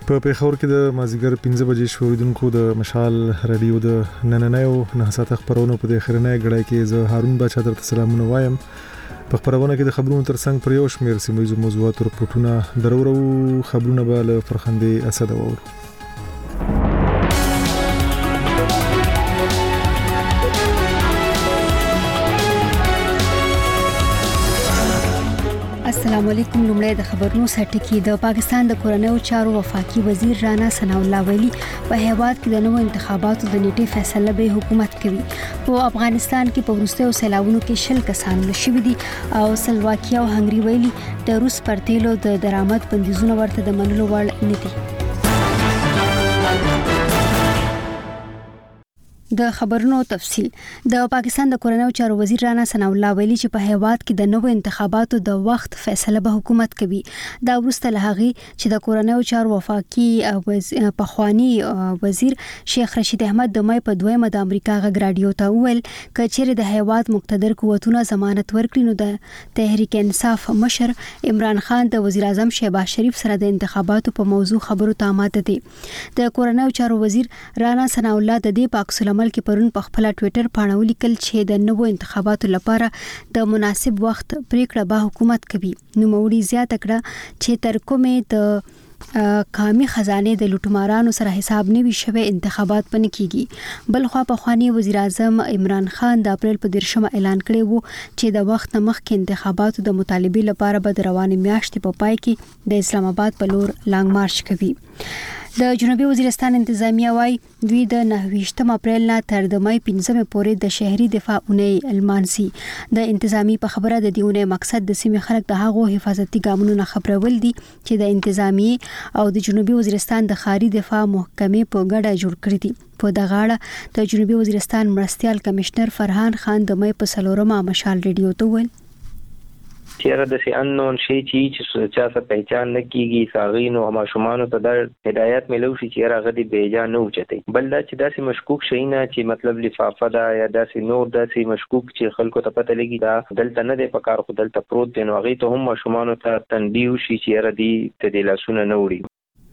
په پیښور کې د مازیګر 15 بجې شوریدونکو د مشال رادیو د نننیو نه ساته خبرونو په اخرنۍ غړای کې زه هارون بچا درته سلامونه وایم. په خبرونه کې د خبرونو ترڅنګ پر یو شمېر سیمه موضوعات او رپورټونه درورو خبرونه به له فرخندې اسد وورو. السلام علیکم. لومړی د خبرونو سرټکی. د پاکستان د کورنیو چارو وفاقي وزیر رانا ثناء الله ویلي په هیواد کې د نوو انتخاباتو د نیټې فیصله به حکومت کوي. په افغانستان کې په وروستیو سیلاوونو کې 10 کسان مړه شوي دي او سلواکیا او هنګري ویلي د روس پر تیلو د درآمد بندیزونه ورته د منلو وړ نه دي. د خبرونو تفصیل. د پاکستان د کورنیو چارو وزیر رانا ثناء الله ویلي چې په هیواد کې د نوو انتخاباتو د وخت فیصله به حکومت کوي. دا وروسته له هغه چې د کورنیو چارو وفاقي پخوانی وزیر شیخ رشید احمد د مې په 2 د امریکا غږ رادیو ته ویل کچېره د هیواد مقتدر قوتونو ضمانت ورکړي نو د تحریک انصاف مشر عمران خان د وزیر اعظم شهباز شریف سره د انتخاباتو په موضوع خبرو ته آماده دي. د کورنیو چارو وزیر رانا ثناء الله د دې پاکستان عمل کې پرون په خپل ټوئیټر باندې ولیکل چې د نوو انتخاباتو لپاره د مناسب وخت پریکړه به حکومت کوي. نو موري زیاته کړه چې تر کومه د قومي خزانه د لوټمارانو سره حساب نه وي شوی انتخابات پنه کیږي. بل خو په خواني وزیر اعظم عمران خان د اپریل په 10 اعلان کړی وو چې د وخت مخکې انتخاباتو د مطالبه لپاره به د روانې میاشتې په پای کې د اسلام آباد په لور لانګ مارچ کوي. د جنوبي وزیرستان انتظامیه وايي دوی د 29 اپریل نه تر د مې 15 پورې د شهري دفاع اونۍ المانسي. د انتظامی په خبره د دیونه مقصد د سیمې خلک د هغو حفاظتي ګامونو نه خبرول دي چې د انتظامی او د جنوبي وزیرستان د خاري دفاع محکمې په ګډه جوړ کړی دي. په دغه اړه د جنوبي وزیرستان مرستيال کمشنر فرحان خان د مې په سلورمه مشال رادیو ته ویل چیرې د سي انون شي چې چا څه پہچان نه کیږي ساغینو او ماشومانو ته د هدایت ملو شي چې هغه د بیجا نه اوچتي. بل دا چې داسې مشکوک شي نه چې مطلب لفافه دا یا داسې نور داسې مشکوک چې خلکو ته پته لګي دا دلته نه دی په کار خو دلته پروت دی نو هغه ته هم ماشومانو ته تنبیه شي چې هغه دی ته د لاسونه نه وړي.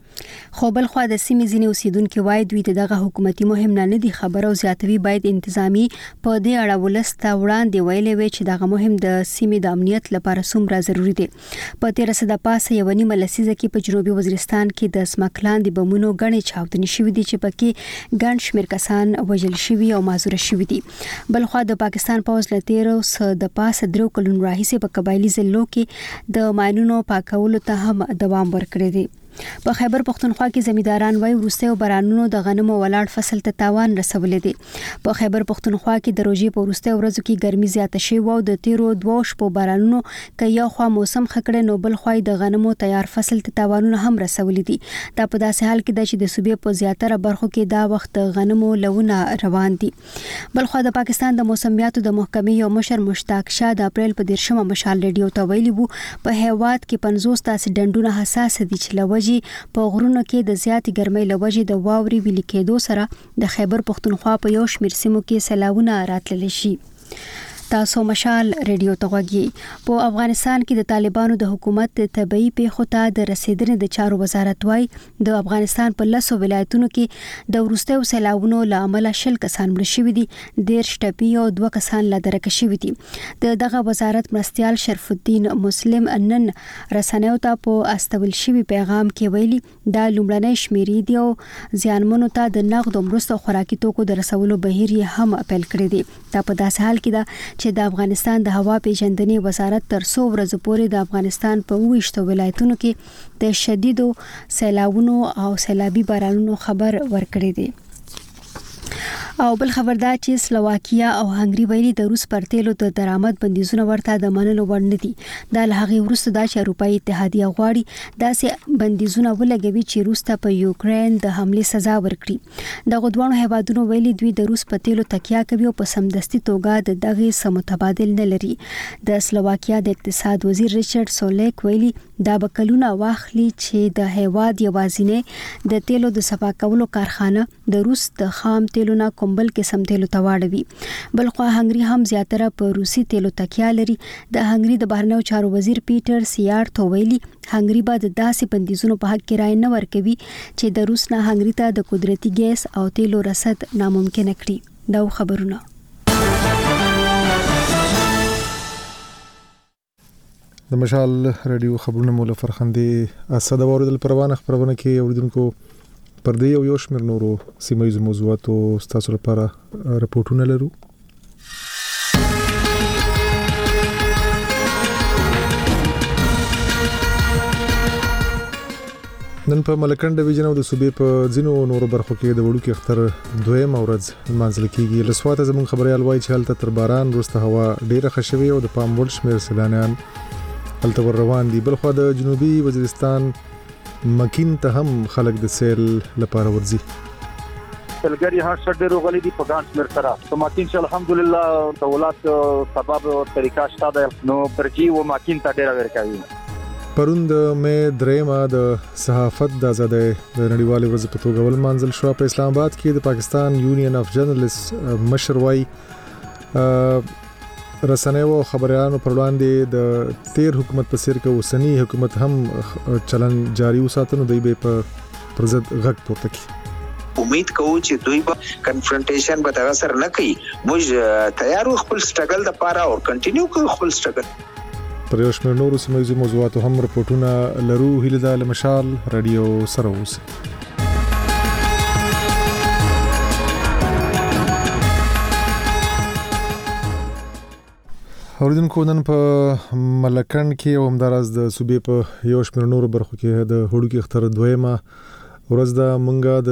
خو بل خو د سیمې ځینې اوسیدونکو وایي دوی دغه حکومتي مهم نه دي خبر او زیاتوي باید انتظامی په دې اړه ولسته وړاندې ویلې وي چې دغه مهم د سیمې د امنیت لپاره څومره ضروری دي. په 13 د پاسه یو نیمه لسیزه کې په جنوبي وزیرستان کې د سمکلان د بمونو غني چاودنې شوې دي چې پکې ګڼ شمېر کسان وژل شوي او معذور شوي دي. بل خو د پاکستان پوز له 13 د پاسه درو کلونو راهیسې په قبایلی ضلعو کې د ماینونو پاکولو ته هم دوام ورکړی دی. په خیبر پختونخوا کې زمینداران وایي وروستیو بارانونو د غنمو ولاړ فصل ته تاوان رسولې دي. په خیبر پختونخوا کې د روزي په وروستیو ورځو کې ګرمي زیاته شوې او د تیرو 2 شپو بارانونو کې یو خوا موسم خکړه نو بل خوا د غنمو تیار فصل ته تاوانونه هم رسولې دي. دا په داسې حال کې د چې د صوبې په زیاتره برخو کې دا وخت غنمو لونه روان دي. بل خوا د پاکستان د موسمیاتو د محکمې یو مشر مشتاق شاه د اپریل په 10 مشال رادیو ته ویلي وو په هیواد کې 50 تاسو ډنډونه حساس دي چې لوجي په غرونو کې د زیاتې ګرمۍ لوجې د واوري ویل کېدو سره د خیبر پختونخوا په یو شمېر سیمو کې سیلاوونه راتللی شي. تاسو مشال رادیو ته غوږی. په افغانستان کې د طالبانو د حکومت طبيعي پیښو ته د رسیدنې د چارو وزارت وايي د افغانستان په 10 ولایتونو کې د ورستیو سیلاوونو له امله 10 کسان مړه شوي دي 10 ټپي او 2 کسان لا درک شوي دي. دغه وزارت مرستيال شرف الدین مسلم نن رسنیو ته په استول شوی پیغام کې ویلي دا لومړنۍ شمیرې دی او ځانمنو ته د نقد مرستو خوراکي توکو د رسولو بهیر هم اپیل کړی دی. دا په داسې حال کې ده چې د افغانستان د هوا پیژندنې وزارت تر 100 ورځې پورې د افغانستان په 28 ولایتونو کې د شدیدو سیلاوونو او سیلابي بارانونو خبر ورکړی دی. او بل خبردار چې سلواکیا او هنګري ویلي د روس پر تیلو د درآمد بندیزونه ورته د منلو وړ نه دي. دا له هغې وروسته دا چې اروپایي اتحادیه غواړي داسې بندیزونه ولګوي چې روس ته په یوکرين د حملې سزا ورکړي. دغه دوه هیوادونو ویلي دوی د روس په تیلو تکیه کوي او په سمدستي توګه د دغه سم متبادل نه لري. د سلواکیا د اقتصاد وزیر ریچارډ سولیک ویلي دا به کلونه واخلي چې د هیواد یوازینی د تیلو د صفا کولو کارخانه د روس د خام تیلو نه کوم کوم بل قسم تیلو ته واړوي. بلخوا هنګري هم زیاتره په روسي تیلو تکیه لري. د هنګري د بهرنیو چارو وزیر پیټر سیارټ ویلي هنګري به د داسې بندیزونو په حق کې رای نه ورکوي چې د روس نه هنګري ته د قدرتي ګیس او تیلو رسد ناممکن کړي. دا خبرونه د مشال رادیو خبرونه مولا فرخندې اسد اوریدل پروانه خبرونه کې اوریدونکو پر دې یو شمېر نورو سیمایي موضوعاتو ستاسو لپاره راپورټونه لرو. نن په ملکن ډیویژن او د صوبې په ځینو نورو برخو کې د وړوکي اختر دویم ورځ منځل کیږي. لسواته زموږ خبريال وایي چې هلته تر باران وروسته هوا ډیره ښه شوې او د پام وړ شمېر سیلانیان هلته ور روان دي. بلخوا د جنوبي وزیرستان مکین ته هم خلک د سیل لپاره ورځي. سلګری هر څه ډیرو غلي دي په ګان شمیر سره. په مکین چې الحمدلله دولت سبب او طریقه شته ده نو پرچی و مکین ته ډیره ورکوي. پرون د مې درېمه د صحافت د آزادۍ د نړیوالې ورځې په توګه ول منځل شو په اسلام آباد کې. د پاکستان یونین اف جرنالست مشر وايي رسنیو او خبريالانو پر وړاندې د تیر حکومت په څیر کې اوسنی حکومت هم چلن جاری وساتنو دی به پر ضد غږ پورته کړي. امید کوو چې دوی به کنفرنټیشن به تر سره نه کوي. موږ تیار خپل سټرګل د پاره او کنټینیو کوو خپل سټرګل. پر یو شمېر نورو سیمایي موضوعاتو هم راپورټونه لرو. هیله ده له مشال رادیو سره اوسئ. اوریدونکو نن په ملکن کې او همداراز د صوبې په یو شمېر نورو برخو کې د وړوکي اختر دویمه ورځ د منګه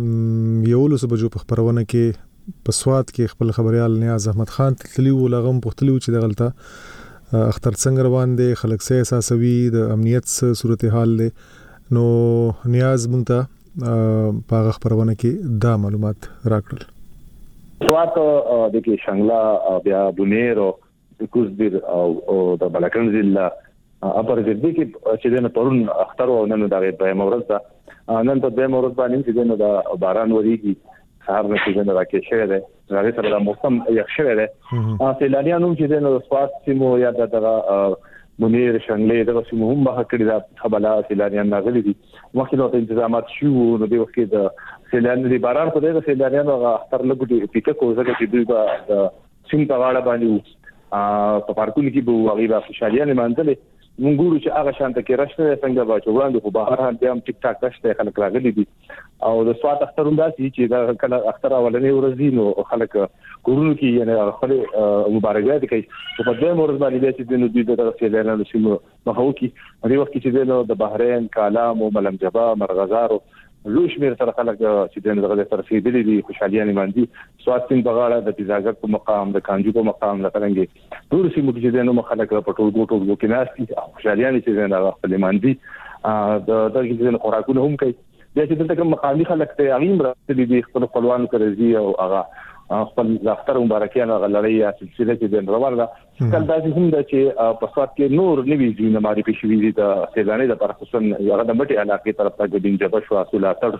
د 11 بجو په خبرونه کې په سواد کې خپل خبريال نیاز احمد خان تللی و لغم پختلی و چې د غلطه اختر څنګه روان دي خلک سه احساسوي د امنیت صورتحال له نو نیاز مونږ ته په خبرونه کې دا معلومات راکړل. سواد د کې شنګلا بیا بونیر کوزبیر او د بلکن ضلع اپر جدي کې چې د پرون اختر او نن د غیبه مورز ده نن په د مورز باندې چې د باران وریږي سهار نه چې د راکې شوی ده هغه سره د موسم یخ شوی ده. سیلانیانو چې د سواد سیمو یا د بونیر شنګلې د سیمو هم به کړی دا خبره سیلانیان ناغلي دي مخکې نو تنظیمات شو نو د وخت د سیلانیانو د باران په دغه سیلانیانو اختر لګوي پیکه کوزه چې دوی به سیم په واړه باندې په پارکونو کې به غیبه خوشاليانه مانځلې مونږ ګورو چې هغه شانته کې راشته څنګه به چوغاندې خو بهر هم بیا ټیک ټاک راشته خلک راغلي دي او د سواد اخترون داسي چې دا کله اختر اولنې ورځ نو خلک کورونو کې یعنی خپل مبارکباد کوي په دې مورز باندې چې د دوی د سیلانیانو سیمو مخاو کې هغه وخت چې د بحرین کالام او ملم جبا مرغزارو لوش میر سره خلک چې دغه تر رسیدلې دي خوشاليانه باندې سواد سین بغاړه د تیزاګر په مقام د کانجو په مقام لکرنګي ټول سیمو کې چې خلک په ټول ګوټو کې ناشتي خوشاليانه چې نه خپل باندې د دغه خوراکونه هم کوي. د چې دلته کوم مقامي خلک ته اغیم راځي دي خپل خپلوان کوي او هغه خپل اختر مبارکیانه غلړی سلسله کې د روانه کله داسې هم د چې په سواد کې نور نوي ځینې ماري پېښې دي د سیلاني د پر خصوصا هغه د مټي علاقې طرف ته د بنجبه شو اصله تر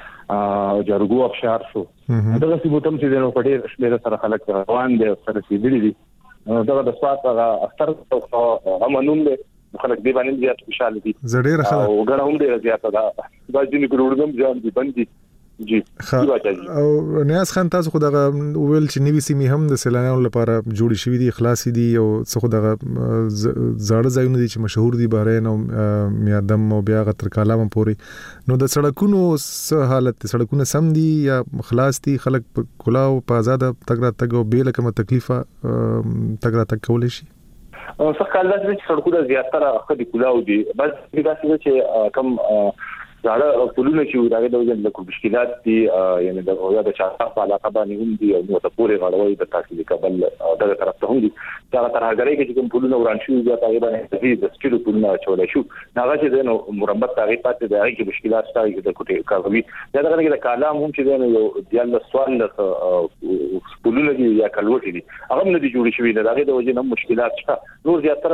جرګو افشار شو دغه څه بوتم چې د پټي شمیر سره خلک روان دي سره سیدلې دي دغه د سواد هغه اختر هم نوم له خلک دی باندې زیات خوشاله دي زړه راخه او غره هم ډیر زیات ده د ځینې ګروډم ځان دي بندي جی او نیاز خان تاسو خو دغه ویل چې نیوي سیمې هم د سیلانیانو لپاره جوړې شوې دي اخلاصي دي او څه خو دغه زړه ځایونه دي چې مشهور دي بحرین او میادم او بیا غتر کالام پوري نو د سړکونو حالت سړکونه سم دي یا خلاص دي خلک په کلاو په آزاد تګ را تګ او بیل کومه تکلیفه تګ را تګ کول شي او څه کال د سړکونو زیاتره خدي کلاو دي بس دا چې کم زړه پولونه چې راغلي د وجه مشکلات دي یعنی د اویا د چاپا په علاقه باندې هم دي او ته پورې غړوي د تاسو کابل دغه طرف ته هم دي دا تر هغه کې کوم پولونه وران شي دا تقریبا د سکیلو پولونه چولې شو هغه چې نو مرمت تاریخ پاتې د هغه مشکلات شته د کوټي کاروي دا دغه د کالام هم چې نو یو د سوال د پولونه دي یا کلوټي دي هغه نه دي جوړ شوی دا د وجه نه مشکلات شته نور زیاتره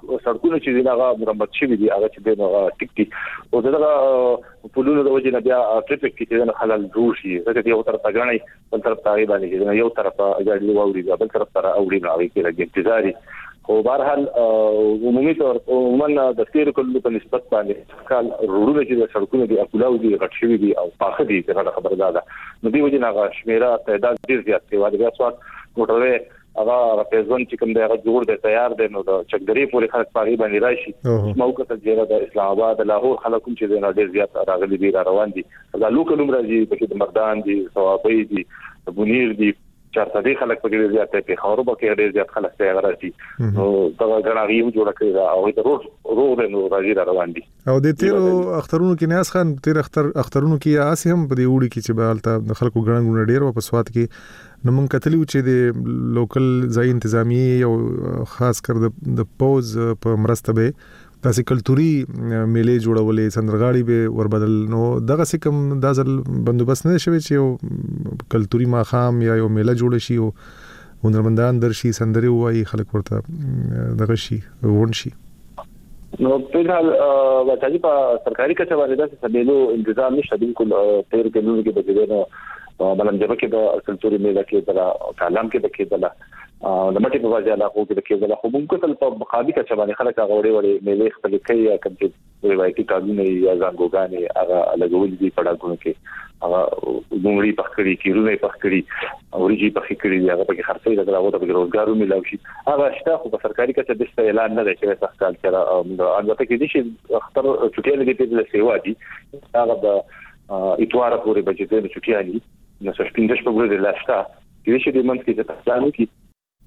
سړکونه چې دغه مرمت شوی دي هغه چې دغه ټیک دي او دغه پلونو د وجه نه بیا ټریفیک کې د خلل جوړ شي ځکه یو طرف ته غني بل طرف ته باندې یو طرف اجازه ووري بل طرف ته اوړي نو هغه کې لګي انتظاری خو بهرحال عمومي طور عموما د تیر کلو په نسبت باندې کال روډونه چې د سړکونو دي اکولاو دي غټ شوی دي او پاخه دي څنګه خبردار ده نو دی وجه نه شمیره تعداد ډیر زیات دی واده بیا سواد موټروي هغه پیزون چې کوم دی هغه جوړ دی تیار دی نو د چکدري پورې خلک پاري باندې راشي موقع ته جره د اسلام آباد لاهور خلکو چې د ډیر زیات راغلي دي روان دي دا لوکل راځي په د مردان دي ثوابي دي بنیر دي چارته دي خلک په ډیر زیات په خاورو کې ډیر زیات خلک ته راځي نو دا غناغي جوړ کړی او د روغ نو راځي روان دي او د تیر اخترونو کې نیاز خان تیر اخترونو کې آسی هم په دې وړي کې چې به د خلکو ګڼ ډیر په سواد کې نو مونږ کتلی چې د لوکل ځای انتظامی او خاص کر د پوز په مرسته به تاسو کلتوري میلې جوړولې سندرغاړي به وربدل نو دغه سکم دازل بندوبست نه شوی چې کلتوري ماخام یا یو میله جوړ شي او هنرمندان درشي سندري وایي خلک ورته دغه شي ون شي نو په حال وځي په سرکاري کچه باندې د سبيلو انتظام نشته بالکل تیر کلو کې بچیدنه بلنجبه کې د کلتوري میله کې د کالام کې د کې د مټي په وجه علاقو کې د کې د خو ممکن په مقابله کې باندې خلک هغه وړي میله خپل کوي یا کوم چې روایتي کارونه یا زنګوګانې هغه لګول دي په ډاګونو کې هغه دومړي پخکړي کیرونه پخکړي اوريجي پخکړي هغه په خرڅي د هغه د روزګارو ملاوي شي هغه شته خو په سرکاري کچه د اعلان نه دی چې سختال کړه البته کې دي چې اختر چټي لګي په سیوا دي هغه د اتوار پورې بچي د چټي علي نو څه په ګورې لاستا چې د منځ کې د پښتانو کې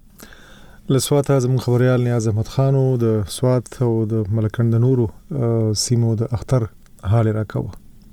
لسوات اعظم خبريال نیاز احمد خانو د سوات او د ملکند نورو سیمو د اختر حال راکوه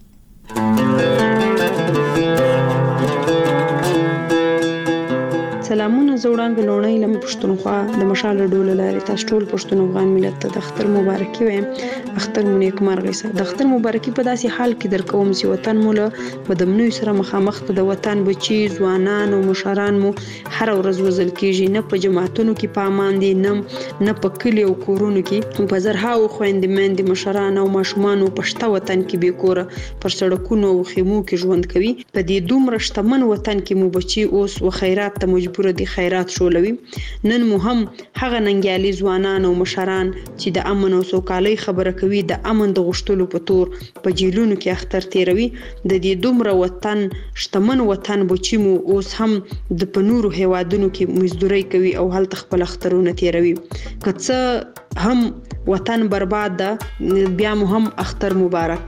سلامونه زوړانګ لونۍ لم پښتونخوا د مشال ډول لارې تاسو ټول پښتون افغان ملت ته د اختر مبارکي وایم اختر مو نیک مرغه سه د اختر مبارکي په داسې حال کې درکوم چې وطن مولا بدمنوي سره مخامخ د وطن بچي ځوانان او مشران مو هر ورځ وزل کیږي نه په جماعتونو کې پامان دي نه په کلی او کورونو کې په زرهاو خويندمن دي مشران او ماشومان په شته وطن کې به کور پر سړکونو او خیمو کې ژوند کوي په دې دومره شتمن وطن کې مو بچي اوس و خیرات ته مجبور دي خیرات شولوي نن مو هم هغه ننګیالي ځوانان او مشران چې د امن او سوکالۍ خبره کوي د امن د غشتلو په تور په جیلونو کې اختر تیروي د دې دومره وطن شتمن وطن بچي مو اوس هم د پنورو هوادونو کې مزدوري کوي او هلته خپل اخترونه تیروي کڅ هم وطن برباد ده بیا مو هم اختر مبارک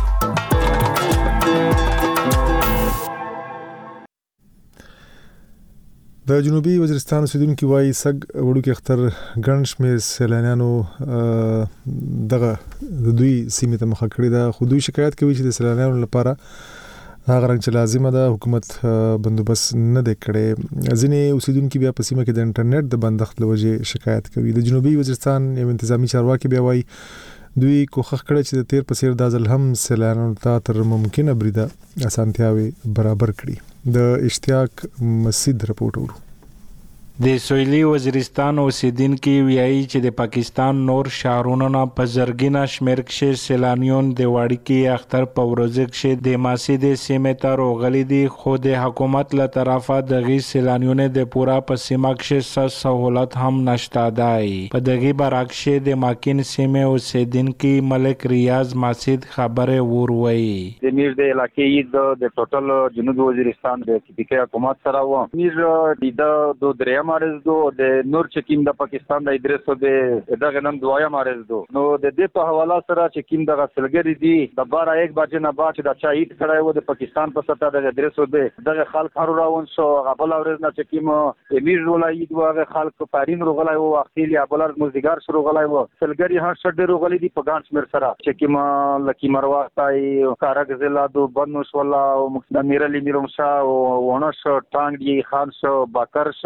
د جنوبي وزیرستان اوسیدونکو وايي سګ وړو کې اختر ګڼ شمېر سیلانیانو دغه د دوی سیمې ته مخه کړې ده خو دوی شکایت کوي چې د سیلانیانو لپاره هغه رنګ چې لازمه ده حکومت بندوبست نه دی کړی ځینې اوسیدونکو بیا په سیمه کې د انټرنیټ د بندښت لوجه شکایت کوي د جنوبي وزیرستان یو انتظامی چارواکي بیا وايي دوی کوښښ کړی چې د تیر په څیر د ځل هم سیلانیانو ته تر ممکنه بریده اسانتیاوي برابر کړي د اشتیاق مسجد رپورټ ورو د سویلي وزیرستان اوسیدونکو ویایي چې د پاکستان نور شهرونو نه په زرګینه شمېر کې سیلانیون د وړکې اختر په ورځ کې د مسجد سیمې ته راغلي دي خو د حکومت له طرفه دغه سیلانیونو د پورا په سیمه کې سہولت هم نشته دی په دغه برعکس د ماکین سیمې اوسیدونکو ملک ریاض مسجد خبره وروي د میر د علاقې د ټوټل جنوبي وزیرستان د تیپیکي حکومت سره و میر د دریا مارز دو د نور چکیم د پاکستان د ادریسو د دغه نن دوایا مارز دو نو د دې په حواله سره چکیم د غسلګری دي د 12:01 بجې نه بعد د چایت کړای و د پاکستان په سطح د ادریسو دغه خلک هر راون شو غبل اورز نه چکیم امیر ولای دوه خلک پارین روغلای و وختي ابلر مزدګار شروع غلای و سلګری هر شډ روغلی دي په ګانش مر سره چکیم لکی مرواتای کارګ ضلع دو بنوش ولا او مقدمیر علی میرمشا او ونش ټانګ دی خان شو باکر شو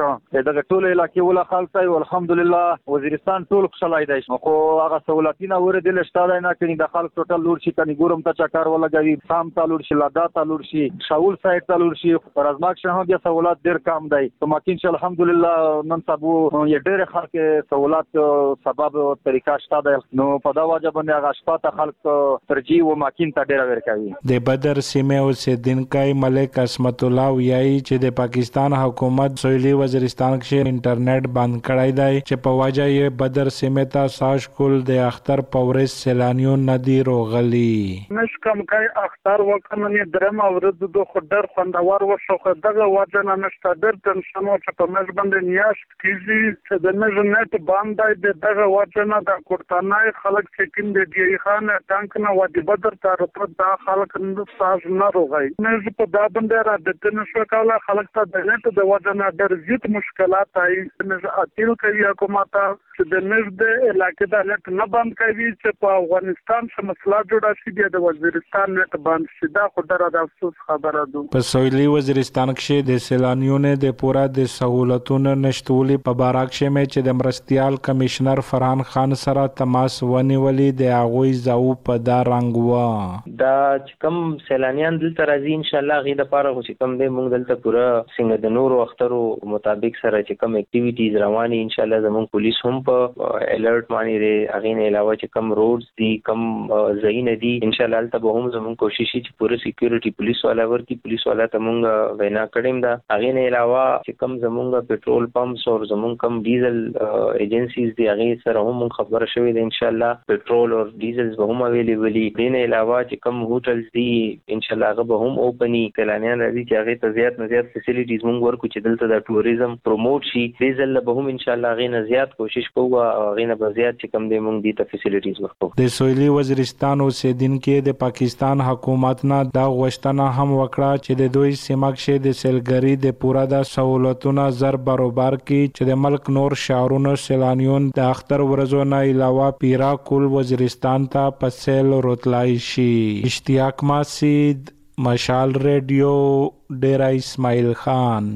دغه ټول علاقې ولا خالصای او الحمدلله وزیرستان ټول خوشاله دی خو هغه سہولتونه ورېدل شته نه کړي د خلک ټوټل لور شي کني ګورم ته چکر ولګوي سام تالور شي لادا تالور شي شاول سایت تالور شي پر ازماک شه هم د سہولت ډیر کم دی ته ماکین چې الحمدلله نن سبو یې ډیر خلک سہولت سبب طریقہ شته دی نو په دا وجه باندې هغه شپه خلک ترجیح و ماکین ته ډیر ورکوي د بدر سیمه اوسیدونکو ملک اسمت الله ویایي چې د پاکستان حکومت سویلي وزیرستان کې انټرنیټ بند کړی دی چې په وجه یې بدر سیمه ته ساش کول د اختر پورس سیلانیون ندی روغلی نش کم کای اختر وکنه درم اورد دو خدر خوندور وشو دغه وجه نه نشته در تنشن او چې په مز باندې نیاشت کیږي چې د مز نت باندې د دغه وجه نه د کوټانای خلک چې کین دی خان ټانک نه ودی بدر تر په دا خلک نو ساز نه روغی نه په دا باندې را د تنشو کاله خلک ته د نت د وجه نه در زیات مشکلات آئی نه اتیل کوي حکومت چې د مز د علاقې د نت نه بند کوي چې په افغانستان څخه مسله جوړه شي د وزیرستان نت بند شي دا خو د افسوس خبره ده په سویلي وزیرستان کې د سیلانیونو د پورا د سہولتونو نشټولي په بارک کې مې چې د مرستيال کمشنر فرحان خان سره تماس ونیولې د اغوي زاو په دا رنګ وا دا کم سیلانیان دلته راځي ان شاء الله غي د پاره خو چې کم دې موږ دلته پورا څنګه د نورو اخترو مطابق سره چې کم اکټیویټیز رواني ان شاء الله زموږ پولیس هم په الرټ باندې لري اغه نه علاوه چې کم روډز دي کم زین دي ان شاء الله تل به هم زموږ کوشش چې پوره سکیورټي پولیس والا ورکی پولیس والا ته موږ وینا کړیم دا اغه نه علاوه چې کم زموږ پټرول پمپس او زموږ کم ډیزل ایجنسیز دي اغه سره هم خبره شوې ده ان شاء الله پټرول او ډیزل به هم اویلیبل دي نه علاوه چې کم هوټلز دي ان شاء الله هغه به هم اوپنی سیلانیان راځي چې هغه ته زیات نه زیات فیسیلیټیز موږ ورکو چې دلته د ټوریزم پروموټ شي ډیزل به هم ان شاء الله هغه نه زیات کوشش کوو هغه نه به زیات چې کم دې موږ دي ته فیسیلیټیز ورکو د سویلي وزیرستان اوسیدونکو د پاکستان حکومت نه دا غوښتنه هم وکړه چې د دوی سیمه کې د سیلګری د پورا د سہولتونو زر برابر کړي چې د ملک نور شهرونو سیلانیون د اختر ورځو نه علاوه پیرا کول وزیرستان ته په سیل راتلای شي اشتیاق ماسید مشال ریډیو ډیرا اسماعیل خان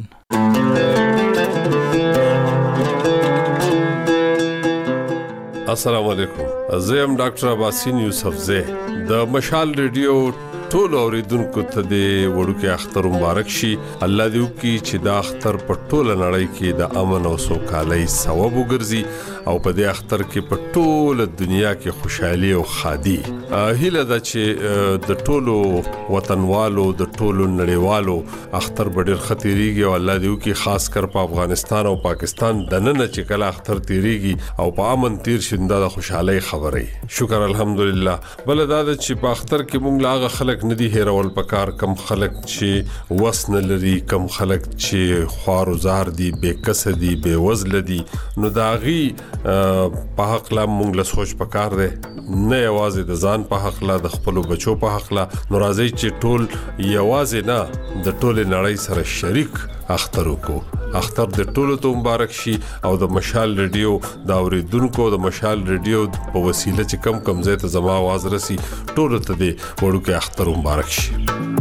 السلام علیکم زم ډاکټر عباسین یوسف زه د مشال ریډیو ټول اوریدونکو ته د وړوکی اختر مبارک شي الله دې وکړي چې دا اختر په ټوله نړۍ کې د امن او سوکالۍ سبب وګرځي او په دې اختر کې په ټوله دنیا کې خوشحالي او خادي هیله ده چې د ټولو وطنوالو د ټولو نړیوالو اختر ډېر خطرېږي او الله دې وکړي خاص کر په افغانستان او پاکستان د نن چې کله اختر تیریږي او په امن تیر شینده د خوشحالۍ خبرې شکر الحمدلله بل دا چې په اختر کې موږ لاغه خلک ندي هیرول پکار کم خلک چې وسن لري کم خلک چې خوارو زار دي بے کس دي بے وزل دي نو داغي په حق لا مونږ له سوچ پکار دي نه یوازې د ځان په حق لا د خپل بچو په حق لا نو راځي چې ټول یوازې نه د ټول نړۍ سره شریک اختر وکړو اختر د ټولو ته مبارک شي او د مشال ریډیو دا اوریدونکو د مشال ریډیو په وسیله چې کم ځای ته زما आवाज رسي ټولو ته د وړوکی اختر مبارک شي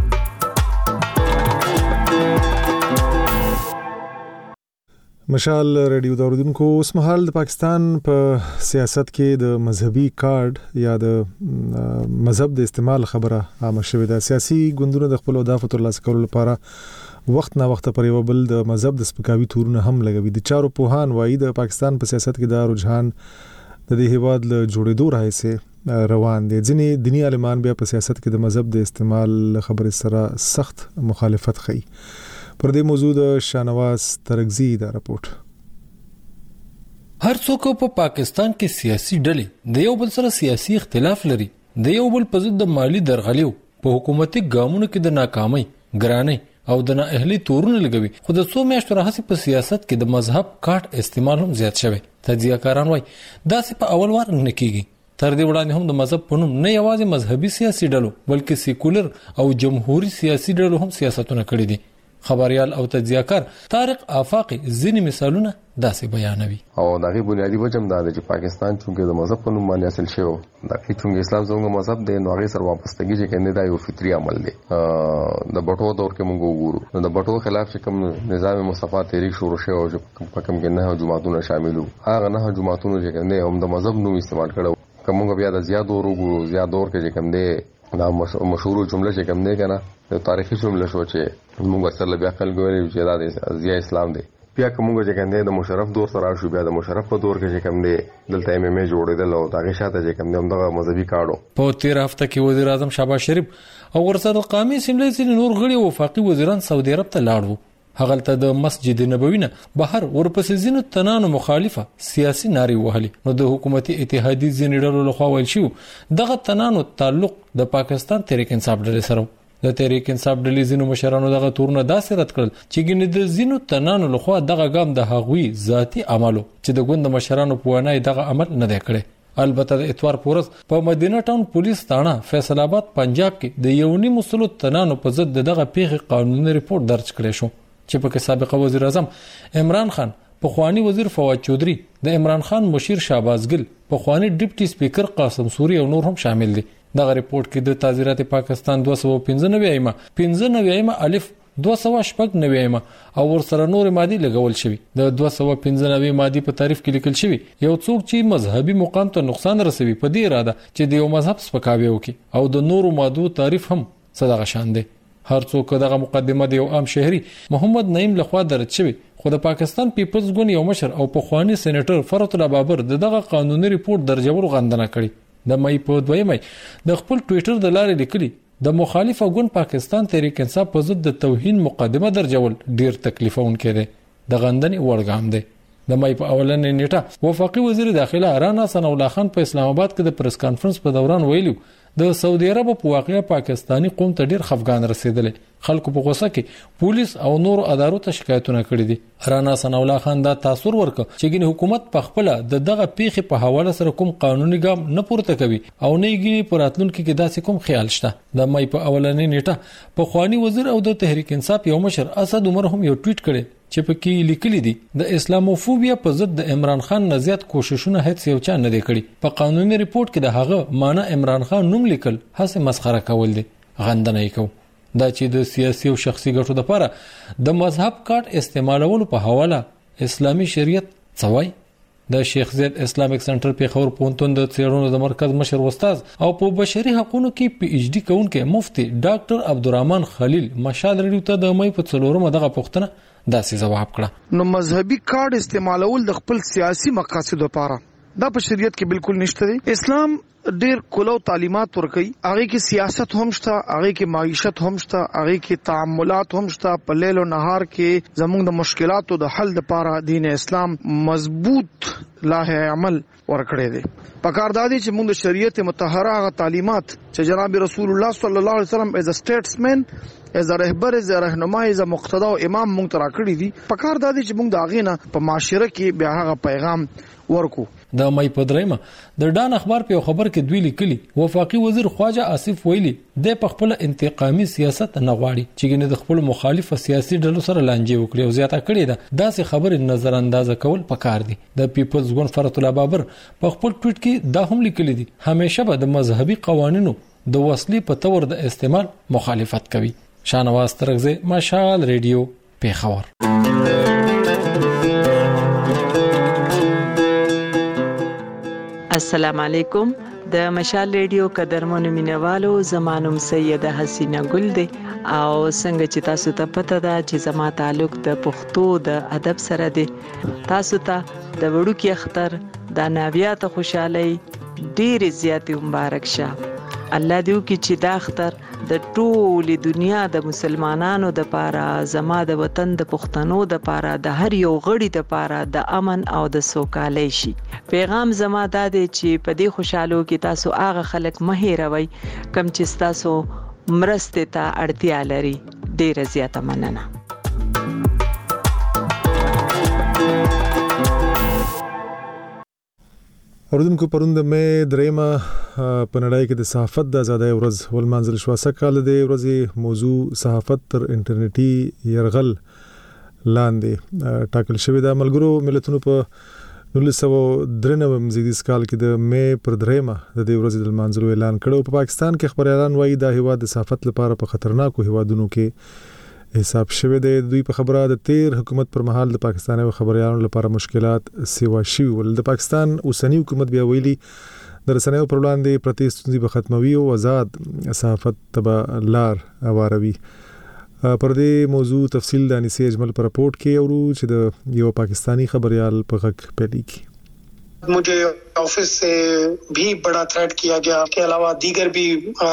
مشال ریډیو دا اوریدونکو اوس مهال د پاکستان په سیاست کې د مذهبي کارت یا د مذهب د استعمال خبره عامه شوې ده سیاسي ګوندونه د خپل اهداف ترلاسه کولو لپاره وخت نه وخت پر یو بل د مذهب د سپکاوي تورونه هم لګوي د چارو پوهان وایي د پاکستان په سیاست کې دا رجحان د دې هیواد له جوړېدو راځي روان دي ځینې دینی عالمان بیا په سیاست کې د مذهب د استعمال خبرې سره سخت مخالفت کوي پر دې موضوع د شانواز ترغزی دا رپورت هر څوک په پاکستان کې سیاسي ډلې د یو بل سره سیاسي اختلاف لري د یو بل په ضد د مالی درغلیو په حکومتي ګامونو کې د ناکامۍ ګرانۍ او د نااهلي تورونه لګوي خو د څو میاشتو راهیسې په سیاست کې د مذهب کارت استعمال هم زیات شوی تجزیه‌کاران وایي داسې په اول وار نه کیږي تر دې وړاندې هم د مذهب په نوم نه یوازې مذهبي سیاسي ډلو بلکې سیکولر او جمهوریت سیاسي ډلو هم سیاستونه کړي دي خبريال او تجزیه‌کار طارق آفاقي ځینې مثالونه داسې بیانوي. او دغه بنیادی وجه دا چې پاکستان چونکې د مذهب په نوم باندې اصل شوی دا چې اسلام زموږ مذهب دی نو هغه سره واپستګي چې کنده دا یو فطري عمل دی. د بټو دور کې موږ وګورو نو د بټو خلاف چې کوم نظام مصطفی تحریک شروع شوی او چې په کوم کې نه جماعتونه شاملو هغه نه جماعتونه چې کنده هم د مذهب نوم استعمال کړو کومه بیا د زیات دور وګورو زیات دور کې چې کوم دی دا مشهور جمله چې کوم دی کنه د تاریخي جمله شو چې موږ سره بیا خلک ویل چې دا د ضیا اسلام دی. بیا کومه چې کنده د مشرف دور سره شو بیا د مشرف په دور کې چې کوم دی دلته ام جوړېدل او دغه شاته چې کوم دی دغه مذهبي کاړو. په 13 هفته کې وزیر اعظم شهباز شریف او ورسره قومي اسمبلی ځینې نور غړي وفاقي وزیران سعودي عرب ته لاړ وو. هغه ته د مسجد نبوي نه بهر ورپسې ځینو تنانو مخالفه سیاسي ناري وهلي. نو د حکومتي اتحادي ځینې ډلو لخوا ویل شو دغه تنانو تعلق د پاکستان تحریک انصاف ډلې سره د تحریک انصاف ډلې ځینو مشرانو دغه تورونه داسې رد کړل چې ګنې د ځینو تنانو لخوا دغه ګام د هغوی ذاتی عملو چې د ګوند مشرانو په وینا دغه عمل نه دی کړی. البته د اتوار پورز په مدینه ټاون پولیس تاڼه فیصل آباد پنجاب کې د یونی مسلو تنانو په ضد دغه پیښې قانوني ریپورت درج کړی شو چې په کې سابق وزیر اعظم عمران خان، پخوانی وزیر فواد چودھری، د عمران خان مشیر شهباز ګل، پخوانی ډیپټي سپیکر قاسم سوري او نور هم شامل دي. دغه ریپورت کې د تعزیرات پاکستان 295 الف 299 او ورسره نور مادي لګول شوی. د 295 مادي په تعریف کې لیکل شوی یو څوک چې مذهبي مقام ته نقصان رسوي په دې اراده چې د یو مذهب سپکاوی وکړي او د نورو مادو تعریف هم صدقه شان دی. هر څوک دغه مقدمه د یو عام شهري محمد نعیم لخوا درج شوی خو د پاکستان پیپلز ګوند یو مشر او پخوانی سېنیټر فرات الله بابر دغه قانوني ریپورت درجول غندنه کړي. د مې په 2 مې د خپل ټوئیټر د لارې لیکلي د مخالف ګوند پاکستان تحریک انصاف په ضد د توهین مقدمه درجول ډیر تکلیفون کړي. د غندنې وړګام دی. د مې په اولنې نیټه وفاقي وزیر داخله رانا ثناء الله خان په اسلام آباد کې د پریس کانفرنس په دوران ویلو د سعودي عرب په واقعیا پاکستانی قوم ته ډیر خفقان رسیدل. خلکو په غوسه کې پولیس او نور ادارو ته شکایتونه کړي دي. رانا ثناء الله خان دا تاثیر ورکړ چې ګینه حکومت په خپل دغه پیښې په حواله سره کوم قانوني ګام نه پورته کوي او نه ګینه پراتلونکو کې داسې کوم خیال شته. د مې په اولنې نیټه په خواني وزیر او د تحریک انصاف یو مشر اسد عمر هم یو ټویټ کړي چې په کې لیکلي دي د اسلاموفوبیا په ضد د عمران خان نه زیات کوششونه هیڅ یو چا نه دی کړی. په قانوني ریپورت کې د هغه معنی عمران خان نوم لیکل هڅه مسخره کول دي. غندنه یې کو دا چې د سیاسي او شخصي ګټو لپاره د مذهب کارت استعمالولو په حواله اسلامي شریعت څوای. د شیخ زید اسلامیک سنټر په خور پونتون د څیړنو د مرکز مشر استاد او په بشري حقوقو کې پی ایچ ډي کوونکی مفتي ډاکټر عبدالرحمن خلیل مشال ریډیو ته د مې په څلورمه دغه پوښتنه داسې جواب کړه. نو مذهبي کارت استعمالول د خپل سیاسي مقاصد لپاره دا په شریعت کې بالکل نشته دی. اسلام ډیر کولو تعلیمات ورکي هغه کې سیاست هم شته هغه کې معیشت هم شته هغه کې تعاملات هم شته په لیل او نهار کې زموږ د مشکلاتو د حل لپاره دین اسلام مضبوط لاه عمل ورکړي دي. پکاردادي چې موږ د شریعت مطهره هغه تعلیمات چې جناب رسول الله صلی الله علیه وسلم از ا سټیټسمن از ا رهبر از ا راهنمای از ا مقتدا او امام موږ ترا کړی دي. پکاردادي چې موږ دا غینه په معاشره کې بیا هغه پیغام ورکو. د مې په درېمه د ډان اخبار په خبر کې دوی لیکلي وفاقي وزیر خواجه آصف ویلي د خپل انتقامي سیاست نه غواړي چې ګنې د خپل مخالف سیاسي ډلو سره لانجه وکړي او زیاته کړي ده. داسې خبرې نظر اندازه کول پکار دي. د پیپلز ګوند فرات الله بابر په خپل ټویټ کې دا هم لیکلي دي همیشه به د مذهبي قوانینو د وسلې په تور د استعمال مخالفت کوي. شانواز ترغزه مشال ریډیو پیښور. السلام علیکم. د مشال ریډیو قدرمنو مینوالو زمانوم سیده حسینه ګل دی او څنګه چې تاسو ته پته ده چې زما تعلق د پښتو د ادب سره دی. تاسو ته د وړوکی اختر د ناویات خوشحالي ډیر زیات مبارک شه. الله دې وکړي چې دا اختر د ټولې دنیا د مسلمانانو د پاره زما د وطن د پښتنو د پاره د هر یو غړي د پاره د امن او د سوکالۍ شي. پیغام زما دا دی چې په دې خوشحالو کې تاسو هغه خلک مه هېروئ کم چې تاسو مرستې ته اړتیا لري. ډیره زیاته مننه. اوردونکو پروند مې درېما په نړۍ کې د صحافت د آزادۍ ورځ ولمانځل شو. سکهال د ورځې موضوع صحافت تر انټرنیټي يرغل لاندې ټاکل شوې ده. ملګرو ملتونو په 1993 زیږدیز کال کې د مې پر درېما د دې ورځې د لمانځلو اعلان کړو. په پاکستان کې خبريالان وایي دا هیواد د صحافت لپاره په خطرناکو هیوادونو کې حساب شوه دی. دوی په خبره د تیر حکومت پر مهال د پاکستاني خبريالانو لپاره مشکلات سیوا شي. ول د پاکستان اوسنی حکومت بیا ویلي د رسنیو پر وړاندې پرتی ستونزې به ختموي او آزاد صحافت تبع لار اواروي. پر دې موضوع تفصیل د انیسې اجمل پر رپورت کې اورو چې د یو پاکستانی خبريال په غږ پیلي کی. मुझे ऑफिस से भी बड़ा थ्रेट किया गया के अलावा दीगर भी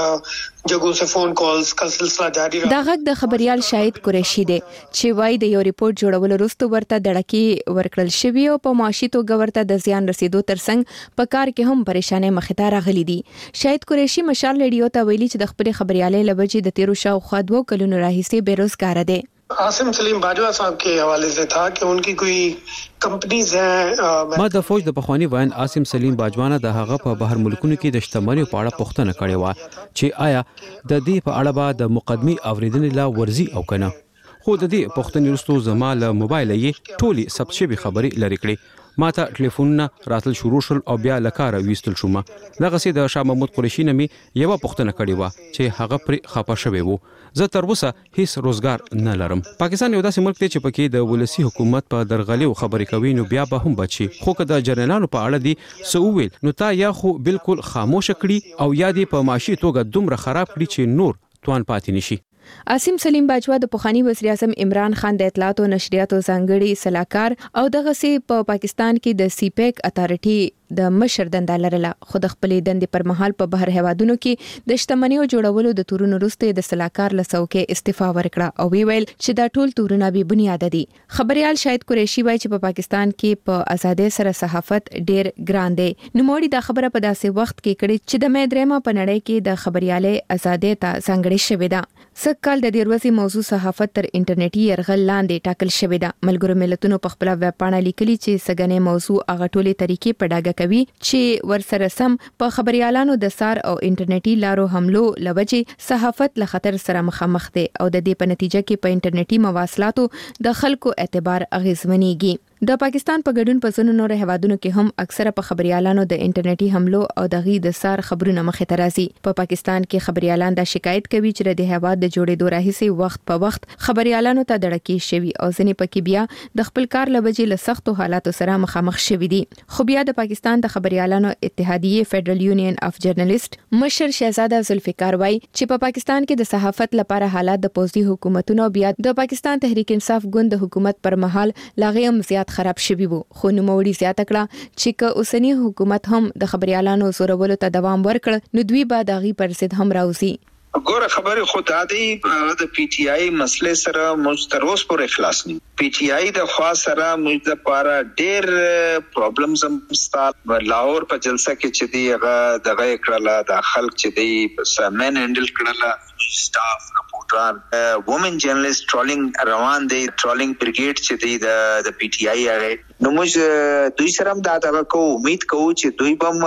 जगहों से फोन कॉल्स का सिलसिला जारी रहा. دا غږ د خبريال شاهد قریشي دی چې وايي د یو ریپورت جوړولو وروسته ورته دړکی ورکړل شوی او په معاشي توګه ورته د زیان رسیدو ترڅنګ په کار کې هم پریشانې مخې ته راغلي دي. شاهد قریشي مشال ریډیو ته ویلي چې د خپل خبريالۍ لوجې د 13 شاوخوا 2 کلونو راهیسې بیروزګار دي. आसिम सलीम बाजवा साहब के हवाले से था कि उनकी कोई कंपनीज हैं. ما د فوج د بخوانی وین عاصم سلیم باجوانه د هغه په بهر ملکونو کې د شتمنیو په اړه پوښتنه کړې و چې آیا د دې په اړه به د مقدمي اوریدنې لا ورزي او کنه. خو د دې پوښتنې وروسته زما له موبایل یې ټولي ثبت شوی خبري لری کړې. ما ته ټلیفونونه راتل شروع شول او بیا لکاره ویستل شوم. دغه سي د شاه محمود قریشي نمي یو پوښتنه کړې و چې هغه پر خپه شوی وو. زه تر اوسه هیڅ روزګار نه لرم. پاکستان یو داسې ملک دی چې پکې د ولسی حکومت په درغلي او خبرې کوي نو بیا به هم بچي. خو که د جنرالانو په اړه دي سوویل نو تا یا خو بالکل خاموش کړي او یا دي په معاشي توګه دومره خراب کړي چې نور توان پاتې نشي. عاصم سلیم باجوا د پخوانی وزیر اعظم عمران خان د اطلاعات او نشریاتو ځانګړي صلاحکار او دغه سي په پاکستان کې د سی پیک اتارټي د مشر دنده لرله. خو د خپلې دندې پر مهال په بهر هوادونو کې د شتمنیو جوړولو د تورونو وروسته د صلاحکار لسوکه استعفا ورکړه او ویل چې دا ټول تورونه به بنیاد دي. خبريال شاهد قریشي وایي چې په پاکستان کې په آزادۍ سره صحافت ډیر ګران دی. نو موړي دا خبره په داسې وخت کې کړي چې د مې درېما په نړۍ کې د خبريالۍ آزادۍ ته ځانګړې شوې ده. سکهال د دې ورځې موضوع صحافت تر انټرنیټي يرغل لاندې ټاکل شوې ده. ملګرو ملتونو په خپل ویب پاڼه لیکلي چې سګنې موضوع هغه ټولې طریقې په ډاګه کوي چې ورسره سم په خبريالانو د سار او انټرنیټي لارو حملو لوجې صحافت له خطر سره مخامخ دي او د دې په نتیجه کې په انټرنیټي مواصلاتو د خلکو اعتبار اغیزمنېږي. د پاکستان په ګډون په ځینو نور هوادونو کې هم اکثره په خبريالانو د انټرنیټي حملو او د غي د سار خبرونه مخې ته راځي. په پاکستان کې خبريالان دا شکایت کوي چې د هواد د جوړېدو راهیسي وخت په وخت خبريالانو ته دړکی شوی او ځینې پکې بیا د خپل کار لوجې له سختو حالاتو سره مخامخ شوی دي. خو بیا د پاکستان د خبريالانو اتحادیه فدرل یونین اف جرنالست مشر شهزاده ذوالفقار وای چې په پاکستان کې د صحافت لپاره حالات د پوزي حکومتونو بیا د پاکستان تحریک انصاف ګوند د حکومت پر مهال لاغیم زیات خراب شوی وو. خو نو موړي زیاته کړه چې که اوسنی حکومت هم د خبريالانو زورولو ته دوام ورکړ نو دوی به دغه پر ضد هم راوځي. ګوره خبره خود عادي د پی ټی آی مسله سره مستروس پر اخلاص نه. پی ټی آی د خوا سره موږ د پاره ډېر پرابلمز هم ستاسو لاهور په جلسه کې چې دی هغه دغه کړه د خلک چې دی سمن هندل کړه staff reporter women journalist trolling روان دي trolling brigade چې دی د پی ټی آی هغه نو موږ دوی سره هم دا کو امید کوو چې دوی بم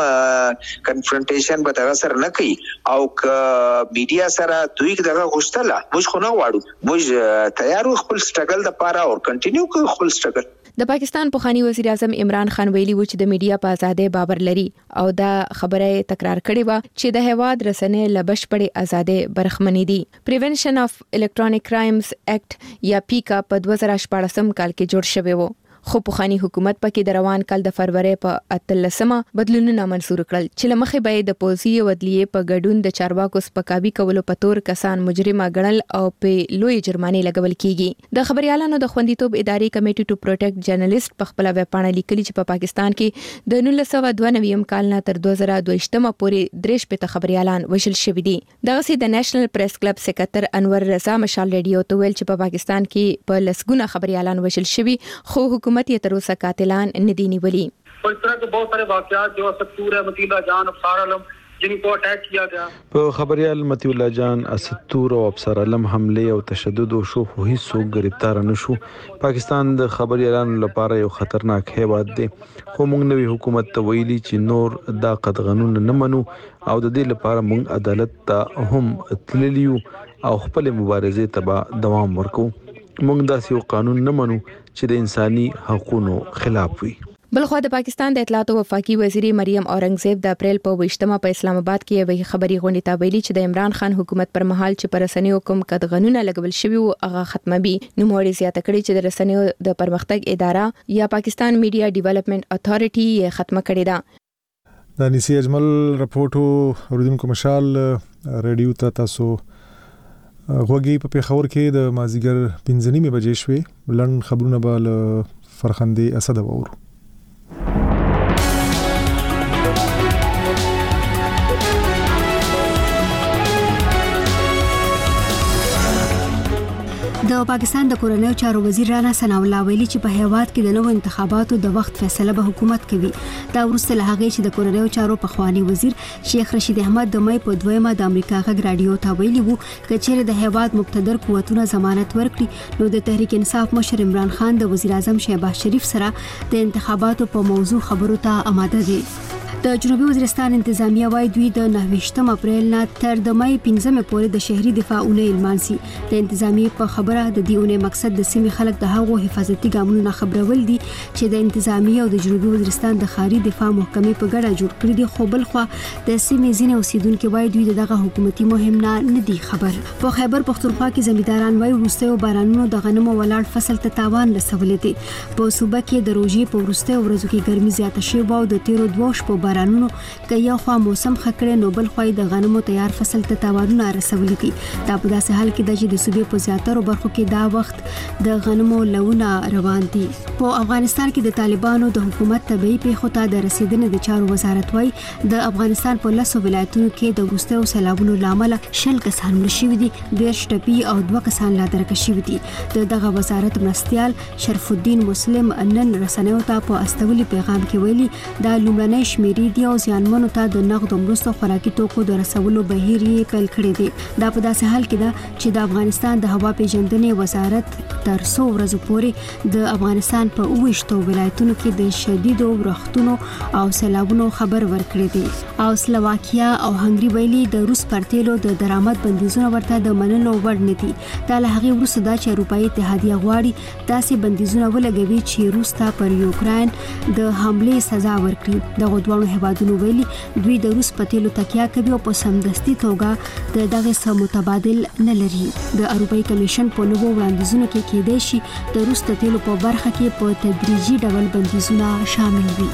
کنفرنټیشن به تاسو سره نه کوي او میډیا سره دوی دغه غوښتله موږ خو نه واړو موږ تیار خپل سټرګل د پاره او کنټینیو کوو خپل سټرګل. د پاکستان پخوانی وزیر اعظم عمران خان ویلي و چې د میډیا په آزادۍ باور لري او دا خبره تکرار کړې و چې د هواد رسنۍ لبش پړې آزادۍ برخمنې دي. پریونشن اف الکترونیک کرایمز ایکټ یا پیکا په 2014 کال کې جوړ شوی و. خو پخوانی حکومت پکې د روان کال د فروری په 13مه بدلونونه منسور کړل چې لمخې به د پوزي او عدلیې په ګډون د چارواکو سپکاوي کولو په تور کسان مجرمه ګڼل او په لوی جرمانه لګول کیږي. د خبريالانو د خوندیتوب ادارې کمیټي ټو پروټیکټ جرنالست په خپل ویب پاڼه لیکلي چې په پاکستان کې د 1992 کال نه تر 2022 پورې 3 خبريالان وژل شوي دي. دغه سي د نېشنل پریس کلب سکرټر انور رضا مشال ریډیو ته ویل چې په پاکستان کې په لسګونه خبريالان وژل شوي خو حکومت یې تر اوسه قاتلان نه دي نیولي. इस तरह के बहुत सारे वाकयात जो सकूर है मतीला जान अफसार आलम जिनको अटैक किया गया. په خبريال متي الله جان اسطور او افسر علم حمله او تشدد او شو هیڅ څوک گرفتار نشو. پاکستان د خبريالانو لپاره یو خطرناک هیواد دی، خو موږ نوې حکومت ته ویلي چې نور دا قانون نه منو او د دې لپاره موږ عدالت ته هم تللیو او خپل مبارزه ته دوام ورکو. موږ داسې یو قانون نه منو چې د انساني حقوقو خلاف وي. بلخو د پاکستان د اطلاعات او وفاقي وزیر مریم اورنګزیب د اپریل په 28مه په اسلام آباد کې یو خبري غونډه ته ویلي چې د عمران خان حکومت پر مهال چې پر رسنیو کوم قدغنونه لګول شوی او هغه ختموي. نو موري زیاته کړي چې د رسنیو د پرمختګ اداره یا پاکستان میډیا ډیولپمنٹ اتھارټي یې ختمه کړې ده. د نسی اجمل رپورټو اوریدونکو مشال ریډیو ته تاسو غوږی په پیښور کې د مازیګر 15 بجې شوې. لړن خبرونه به له فرخندې اسد وورو. د پاکستان د کورنیو چارو وزیر رانا ثناء الله ویلي چې په هیواد کې د نوو انتخاباتو د وخت فیصله به حکومت کوي. دا وروسته له هغه چې د کورنیو چارو پخوانی وزیر شیخ رشید احمد د مې په 2مه د امریکا غږ رادیو ته ویلي وو چې چیرې د هیواد مقتدر قوتونه ضمانت ورکړي نو د تحریک انصاف مشر عمران خان د وزیر اعظم شهباز شریف سره د انتخاباتو په موضوع خبرو ته آماده دي. د جنوبي وزیرستان انتظامیه وايي دوی د 29 اپریل نه تر د مې 15 پورې د شهري دفاعونه اعلان سي. د انتظامیه په خبره د دیونه مقصد د سیمې خلک د هغو حفاظتي ګامونو نه خبرول دي چې د انتظامیه او د جنوبي وزیرستان د خاري دفاع محکمې په ګډه جوړ کړی دي. خو بل خو د سیمې ځینې اوسیدونکو وايي دوی دغه حکومتي مهم نه دي خبر. په خیبر پختونخوا کې زمینداران وايي وروستیو بارانونو د غنمو ولاړ فصل ته تاوان رسولې دي. په صوبه کې د روزي په وروستیو ورځو کې ګرمي زیاته شوه او د تیرو 2 شپو بارانونو که یو خوا موسم خکړې نو بل خو د غنمو تیار فصل ته تاوانونه رسولې دي. دا په داسې حال کې د صوبې په زیاتره برخو کې دا وخت د غنمو لونه روان دي. په افغانستان کې د طالبانو د حکومت تبعی پیښو ته د رسیدنې د چارو وزارت وايي د افغانستان په 10 ولایتونو کې د وروستیو سیلابونو لامل 10 کسان مړ شوي دي، 10 ټپي او 2 کسان لا درک شوي دي. دغه وزارت مرستيال شرف الدین مسلم نن رسنیو ته په استولي پیغام کې ویلي دا لومړنۍ شمیرې دی او ځانمنو ته د نقد مرستو خوراکي توکو د رسولو بهیر یې پیل کړی دی. دا په داسې حال کې ده چې د افغانستان د هوا پیژندنې وزارت تر 100 ورځې پورې د افغانستان په 28 ولایتونو کې د شدیدو ورښتونو او سیلابونو خبر ورکړی دی. او سلوواکیا او هنګري ویلي د روس پرتېلو د درآمد بندیزونه ورته د منلو وړ نه دي. دا له هغې وروسته ده چې اروپایي اتحادیه غواړي داسې بندیزونه ولګوي چې روس ته پر یوکراین د حملې سزا ورکړي. دغه دوه هیوادونو ویلي دوی د روس په تیلو تکیه کوي او په سمدستي توګه د دغه سم متبادل نه لري. د اروپایي کمیشن په نوو وړاندیزونو کې کېدای شي د روس د تیلو په برخه کې په تدریجي ډول بندیزونه شامل وي.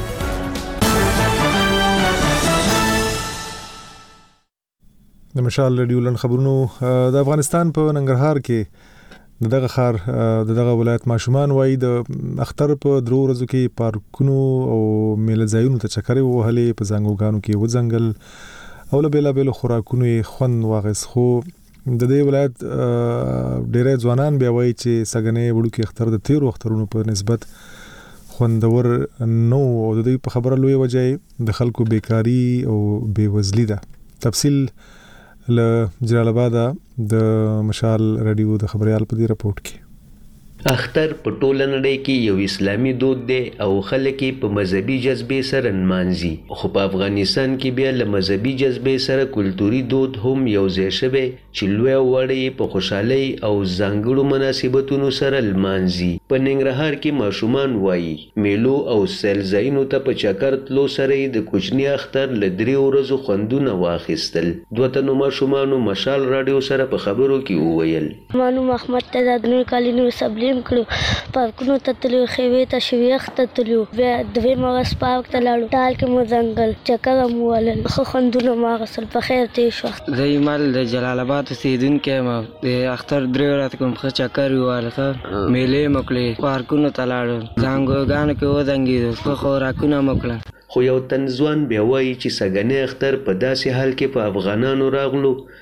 د مشال ریډیو لن خبرونو د افغانستان په ننګرهار کې دغه خار دغه ولایت ماشومان وای د اختر په درو ورځو کې پارکونو او میله ځایونو ته چکرې وهلې، په زنګوګانو کې وځنګل او له بیلابیلو خوراکونو خوند واغس. خو د دې ولایت ډېر ځوانان بیا وایي چې سګنې وړو کې اختر د تیرو اخترونو په نسبت خوندور نو او د دې په خبره لوی وجه د خلکو بیکاری او بیوزلی ده. تفصیل له جلال آباد د مشال رادیو د خبريال په دې رپورت کې. اختر په ټوله نړۍ کې یو اسلامي دود دی او خلک په مذهبي جذبې سره نمانځي، خو په افغانستان کې بیا له مذهبي جذبې سره کلتوري دود هم یو ځای شوی چې لوی وړي په خوشحالۍ او ځانګړو مناسبتونو سره نمانځي. په ننګرهار کې ماشومان وایي میلو او سیل ځایونو ته په چکر تلو سره د کوچني اختر له 3 ورځو خوندونه واخیستل. دوه تنو ماشومانو مشال رادیو سره په خبرو کې وویل مانو محمد تزادنور کالینو سبلی کړو، پارکونو ته تلو، خیوې ته شویخ ته تلو، بیا دوی مغس پارک ته لاړو، ټال کې مو ځنګل چکر مو ولل، خو خوندونه ما غسل په خیر تیر شو. زه ایمال د جلال آباد اوسیدونکی یم. د اختر 3 ورځې کوم ښه چکر وواله، میلې مو کړې، پارکونو ته لاړو، زنګوګانو کې وزنګېدو، ښه خوراکونه مو کړل. خو یو تن ځوان بیا وایي چې سګنې اختر په داسې حال کې په افغانانو راغلو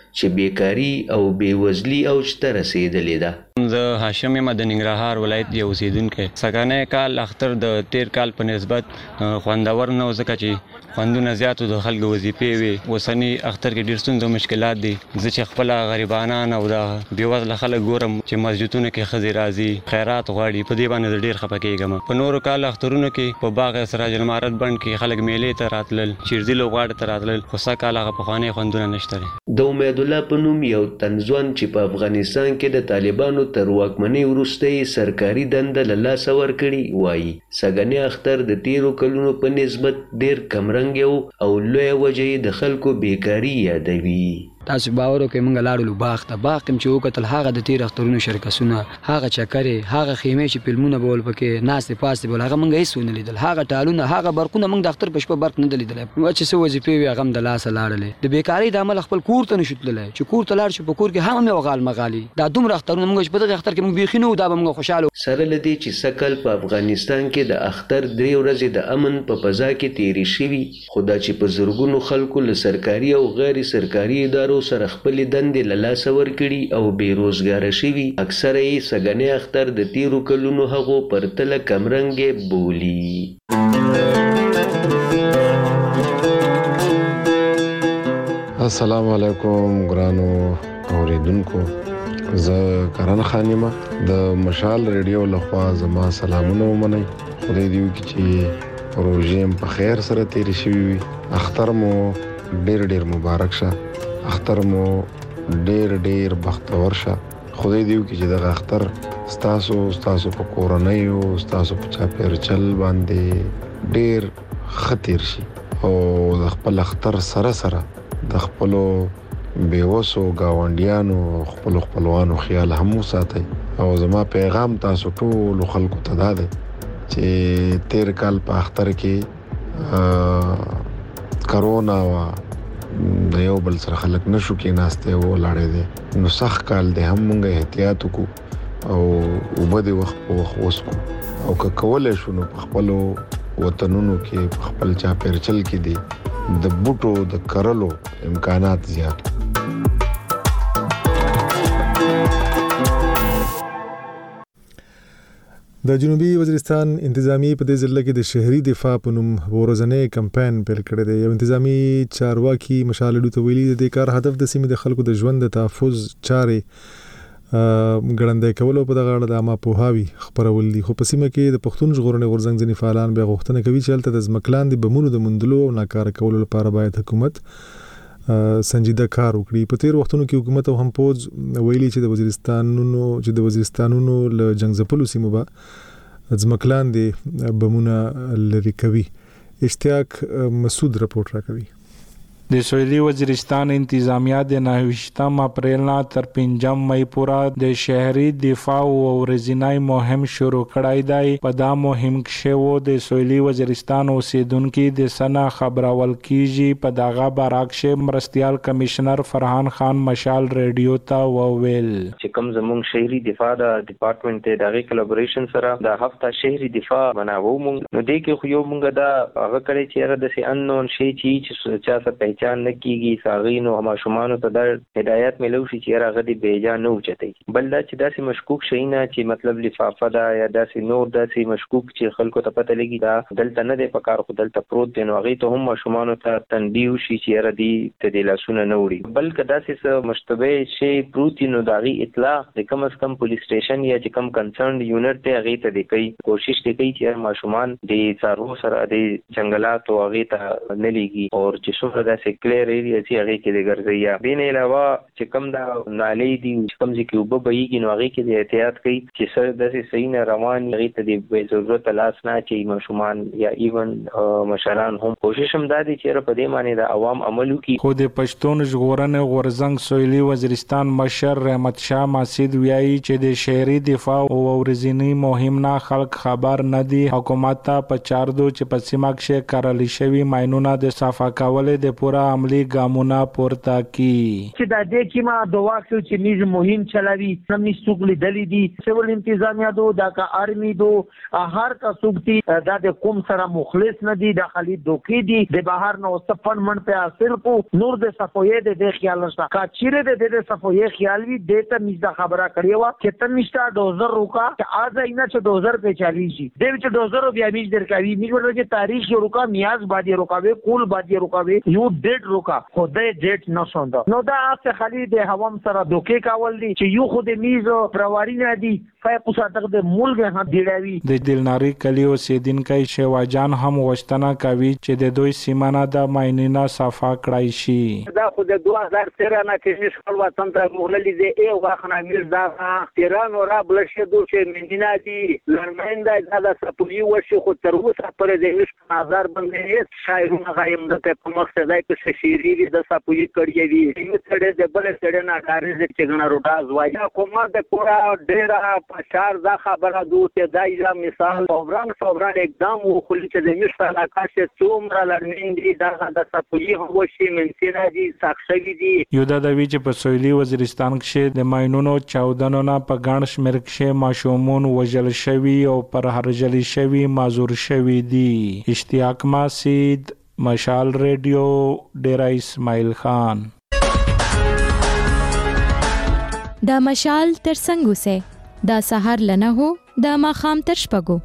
چې بیکاری او بیوزلی اوج ته رسیدلې ده. زه هاشم یم د ننګرهار ولایت یو اوسیدونکی. سږنی کال اختر د تیر کال په نسبت خوندور نه و ځکه چې خوندونه زیاتو د خلکو وظیفې وي. اوسني اختر کې ډېر ستونزې او مشکلات دي. زه چې خپل غریبانان او د بېوزله خلک ګورم چې مسجدونو کې ښځې راځي خیرات غواړي، په دې باندې ډېر خفه کېږم. په نورو کال اخترونو کې په باغ سراج المعارض بڼ کې خلک میلې ته راتلل، چیرزي لوبغاړو ته راتلل، خو سږ کال هغه پخواني خوندونه نشته دي. د امید الله په نوم یو تنځوان چې په افغانستان کې د طالبانو تر واکمنۍ وروسته یې سرکاري دنده له لاسه ورکړې وایي سږنی اختر د تیرو کلونو په نسبت ډېر کمرنګ او لویه وجه یې د خلکو بیکاري یادوي. تاسو باور وکړئ موږ لاړو باغ ته، باغ کې چې وکتل هغه د تیر اخترونو شرکسونه، هغه چکرې، هغه خیمې چې فلمونه بول پکې ناستې پاستې بول، هغه موږ هیڅ ونه لیدل. هغه ټالونه، هغه برقونه موږ د اختر په شپه برق نه لیدل. چې څه وظیفې وي هغه هم د لاسه لاړلې. د بیکارۍ د عمل خپل کور ته نشو تللی، چې کور ته لاړ شو په کور کې هم مې وغال مغالي. دا دومره اخترونه موږ په دغه اختر کې موږ بیخي نه وو، دا به موږ خوشاله سره له دې چې سکل په افغانستان کې د اختر 3 ورځې د امن په فضا کې تیرې شوي، خو دا چې په زرګونو خلکو له سرکاري او غیر سرکاري ادارو سره خپل دندې له لاسه ورکړي او بېروزګاره شوي، اکثره یې سږنی اختر د تیرو کلونو هغو پرتله کمرنګې بولي. السلام علیکم ګرانو اوریدونکو، زه کرن خان یم د مشال ریډیو لخوا. زما سلامونه ومنئ. خدای دې وکړي چې پروژې په خیر سره تیرې شوي وي. اختر مو ډېر ډېر مبارک شه، اختر مو ډېر بختور شه. خدای دې وکړي چې دغه اختر ستاسو په کورنیو، ستاسو په چاپېرچل باندې ډېر ښه تیر شي او د خپل اختر سره سره د خپلو بیوسو ګاونډیانو خپلو خپلوانو خیال هم وساتئ. او زما پیغام تاسو ټولو خلکو ته دا دی چې تیر کال په اختر کې کرونا و، د یو بل سره خلک نشو کېناستی و لاړې دی، نو سخت کال دی، هم مونږ احتیاط وکړو او اوبه د وخت په وخت وڅښو. او که کولی شو نو په خپلو وطنونو کې په خپل چاپېرچل کې دی د بوټو د کرلو امکانات زیات. د جنوبي وزیرستان انتظامی په دې ضلع کې د شهري دفاع په نوم ورځنی کمپاین پیل کړی دی. یو انتظامی چارواکي مشال ډو ته ویلي د کار هدف د سیمې د خلکو د ژوند د تحفظ چارې ګړندۍ کول او په دغه اړه د عامه پوهاوي خپرول دي. خو په سیمه کې د پښتون ژغورنې غورځنګ ځینې فعالان بیا غوښتنه کوي چې هلته د ځمکې لاندې بمونو د موندلو او ناکاره کولو لپاره باید حکومت سنجیده کار وکړي. په تیر وختونو کې حکومت او هم پوز ویلي چې د وزیرستانونو له جنگ ځپلو سیمو به ځمکې لاندې بمونه لري کوي. اشتیاق مسعود رپورټ راکوي. د سویلي وزیرستان انتظامیه د 29 اپریل نه تر 5 مې پورې د شهري دفاع او ورځنی مهم شروع کړای دی. په دا مهم کې د سویلي وزیرستان اوسیدونکو د سنا خبرول کیږي. په دغه برعکس مرستیال کمشنر فرحان خان مشال ریډیو ته وویل چې کوم زموږ شهري دفاع د ډپارټمنټ د دغه کلابوریشن سره د هفته شهري دفاع بناوو مونږ نو دې کې خو یو مونږ دا هغه کړی چې را د سي انون شي چې چا څه چان نه کیږي ساغینو او ماشومان ته د هدایت ملو شي چې راغ دي بیجا نه اوچتي. بل دا چې داسې مشکوک شي نه چې مطلب لفافه دا یا داسې نور داسې مشکوک چې خلکو ته پته لګي دا دلته نه دی پکار خو دلته پروت دی، نو هغه ته هم ماشومان ته تنبیه شي چې را دي ته د لاسونه نه وړي. بلکې داسې مشتبه شي پروت نو داغي اطلاع د کم از کم پولیس سټیشن یا چې کم کنسرن یونټ ته هغه ته دی کوي کوشش کوي چې ماشومان د څارو سره د جنگلات او هغه ته نه لګي او چې څومره داسې کلیر ایریا چې هغه کې د ګرځي. بین علاوه چې کم دا نالې دي چې کم ځکه وب بهيږي نو هغه کې د احتیاط کوي چې سره داسې صحیح نه روان هغه ته د بې ضرورت لاس نه چې ماشومان یا ایون مشران هم کوشش هم دا دي چې په دې معنی د عوام عمل وکړي. خو د پښتون ژغورنې غورځنګ سویلي وزیرستان مشر رحمت شاه ماسید ویایي چې د شهري دفاع او ورځنی مهم نه خلک خبر نه دي. حکومت ته په چاردو چې په سیمه کې کارل شوی ماينونه د صفا کولو د پوره لپاره عملی ګامونه پورته کړي چې د دې کې ما دوا کوي چې میز مهم چلاوي نمې سوق لیدلې دي سیول انتظامیه دو دا کا آرمی دو هر کا سوقتي دا د کوم سره مخلص نه دي داخلي دوکي دي د بهر نو صفن من په حاصل کو نور د صفوی د خیال نشته کا چیرې د صفوی خیال وی د ته میز خبره کړی و چې ته میشته دوزر روکا چې از اینا چې دوزر په چالي شي د چې دوزر بیا میز درکوي میز ورته تاریخ یو روکا میاز باندې روکاوي کول باندې روکاوي یو ډیټ روکا خدای ډیټ نه سوند نو دا څه خالي د هوام سره دوکي کول دي چې یو خود میز پرواري نه دي فایق صادق د ملک نه دیړاوي د دلناری کلی اوسیدونکو شیواجان هم غوښتنه کوي چې د دوی سیمانه د ماینینا صفا کړای شي دا خو د 2013 نه کې خپل وطن ته موللې دې یو واخنه میز دا ایران او را بلشه دوه چې مندینا دي لرمنده دا سپولی وشي خو تر اوسه پر دې نش نظر باندې شاعرونه غایم د په مقصد کې شعري د سپولی کړی وي چې د بل سره نه کاري چې ګنا روډاز وایي کومه د پورا ډېر پشار دا خبره دوته دایره مثال صبران اقدام وکړي چې د نش علاقه چې څومره لرمندي دا د سپولی وشي منسینه دي ساخشوي دي یو د وی چې په سویلي وزیرستان کې د ماینونو چاودنو نه په ګڼ شمېر کې ماشومان وژل شوي او پر هرجلی شوي معذور شوي دي اشتیاق ماسید مشال ریډیو ډیرا اسماعیل خان دا مشال تر څنګه سه دا سحر لنه هو دا ماخام تر شپګو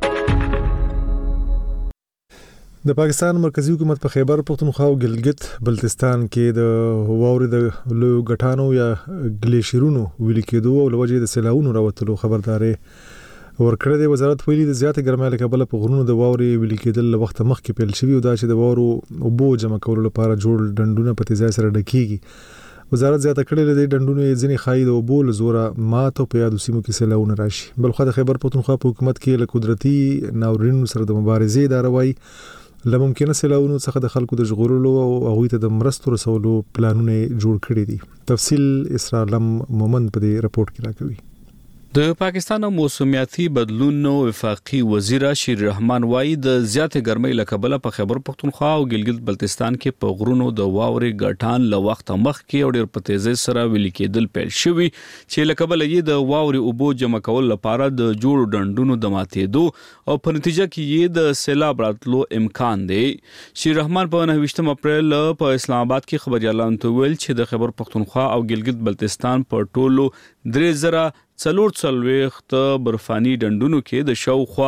د پاکستان مرکزی حکومت په خیبر پختونخوا او ګلګت بلتستان کې د واوري د لوی غټانو یا ګلیشیرونو ویل کېدو او لوجه د سیلاونو راوتلو خبرداري ورکړه د وزارت ویلي د زیات ګرمۍ له کبله په غرونو د واوري ویل کېدل وخت مخکې پیل شوی او دا چې د واورو او بو جمع کولو لپاره جوړ ډندونه په تیزای سره ډکیږي وزارت زیاته کړې د ډندونو ځینې خاید او بول زوره ماته په یادو سیمو کې سیلاونه راشي بلخو د خیبر پختونخوا په حکومت کې له قدرتي ناورینونو سره د مبارزې ادارهوي لممکنه سیلاونو څخه د خلکو د ژغورلو او هغوی ته د مرستو رسولو پلانونه جوړ کړي دي تفصیل اسرالم مومند په دې رپورت کې راکوي د پاکستان موسمیاتي بدلونونو وفاقي وزیر شیر رحمان وایي د زیات ګرمۍ له کبله په خیبر پختونخوا او ګلګت بلتستان کې په غرونو د واوري غټان له وخت مخکې او ډېر په تیزۍ سره ویل کېدل پیل شوي چې له کبله یې د واوري اوبو جمع کول لپاره د جوړ ډندونو د ماتېدو او په نتیجه کې یې د سیلاب راتلو امکان دی شیر رحمان په 29 اپریل په اسلام آباد کې خبريالانو ته ویل چې د خیبر پختونخوا او ګلګت بلتستان په ټولو 3040 برفاني ډندونو کې د شاوخوا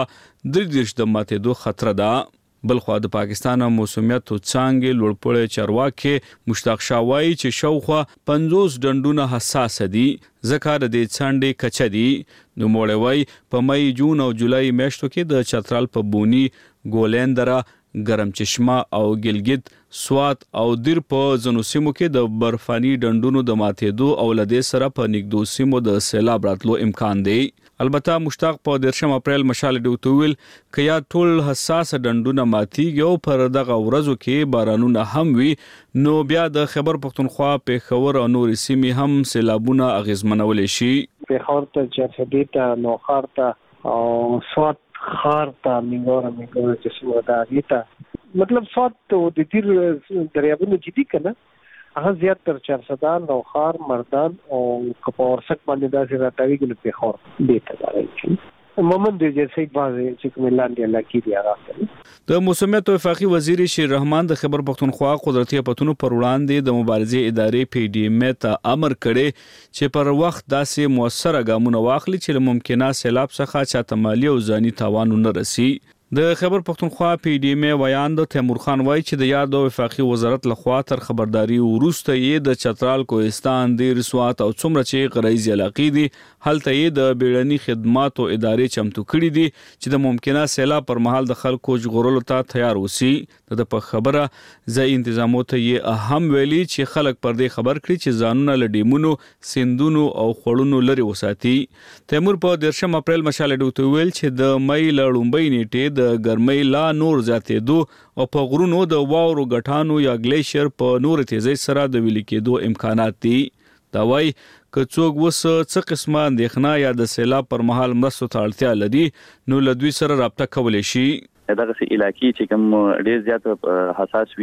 30 د ماتېدو خطر ده بلخو د پاکستان موسمیات څنګه لوړپوړی چارواکي مشتاق شاوای چې شاوخوا 50 ډندونه حساس دي ځکه د دې څنډې کچه دي نو موړوي په مې جون او جولای میاشتو کې د چترال په بونی ګولندرا ګرم چشمه او ګلګت سوات او دیر په زنو سیمو کې د برفاني ډندونو د ماتېدو او لدې سره په نګدو سیمو د سیلاب راتلو امکان دی البته مشتاق په 13 اپریل مشال ډوتویل کیا ټول حساس ډندونه ماتيږي او پر دغه ورځو کې بارانونه هم وي نو بیا د خیبر پختونخوا په خور او نور سیمې هم سیلابونه اغیزمنول شي په خور ته چرفدیتا نو خارته او سوات خارته میګور چې سمو دا دیتا مطلب سوات د تیر دریابونو جدي کنه هغه زیات تر 400 نو خار مردان او کپورسک باندې دا زیات راټوي په خور دیتا راځي مومن د جیسې بازه چې کوملاندې علاقې دی راځي د موسمیات وفاقي وزیر شیر رحمان د خیبر پختونخوا قدرتي پتونو پر وړاندې د مبارزې ادارې پی ډی ایم ته امر کړي چې پر وخت داسې موثره ګامونه واخلي چې ممکنه سیلاب څخه چاته مالی او ځاني تاوان نه رسي د خیبر پختونخوا پی ډی ایم ویان د تیمور خان وای چې د یاد او وفاقي وزارت لخوا تر خبرداري وروسته یې د چترال کوهستان دیر سوات او څومره چې غریزي علاقې دي هلته یې د بیړني خدماتو ادارې چمتو کړي دي چې د ممکنه سیلاب پر مهال د خلکو ژغورلو ته تیار وسی د په خبره ځای انتظامات یې اهم ویلي چې خلک پر دې خبر کړي چې ځانونه لډیمونو سندونو او خړونو لري وساتي تیمور په 13 اپریل مشال ډوته ویل چې د مې لړومبۍ نیټه د ګرمۍ لا نور زیاتېدو او په غرونو د واورو غټانو یا ګلیشر په نور تیزۍ سره د ویل کېدو امکانات دي دا وایي که څوک وس څه قسمه اندېښنه یا د سیلاب پر مهال مرستو ته اړتیا لري نو له دوی سره رابطه کولی شي دغه علاقې چې کوم ډېر زیات حساس وي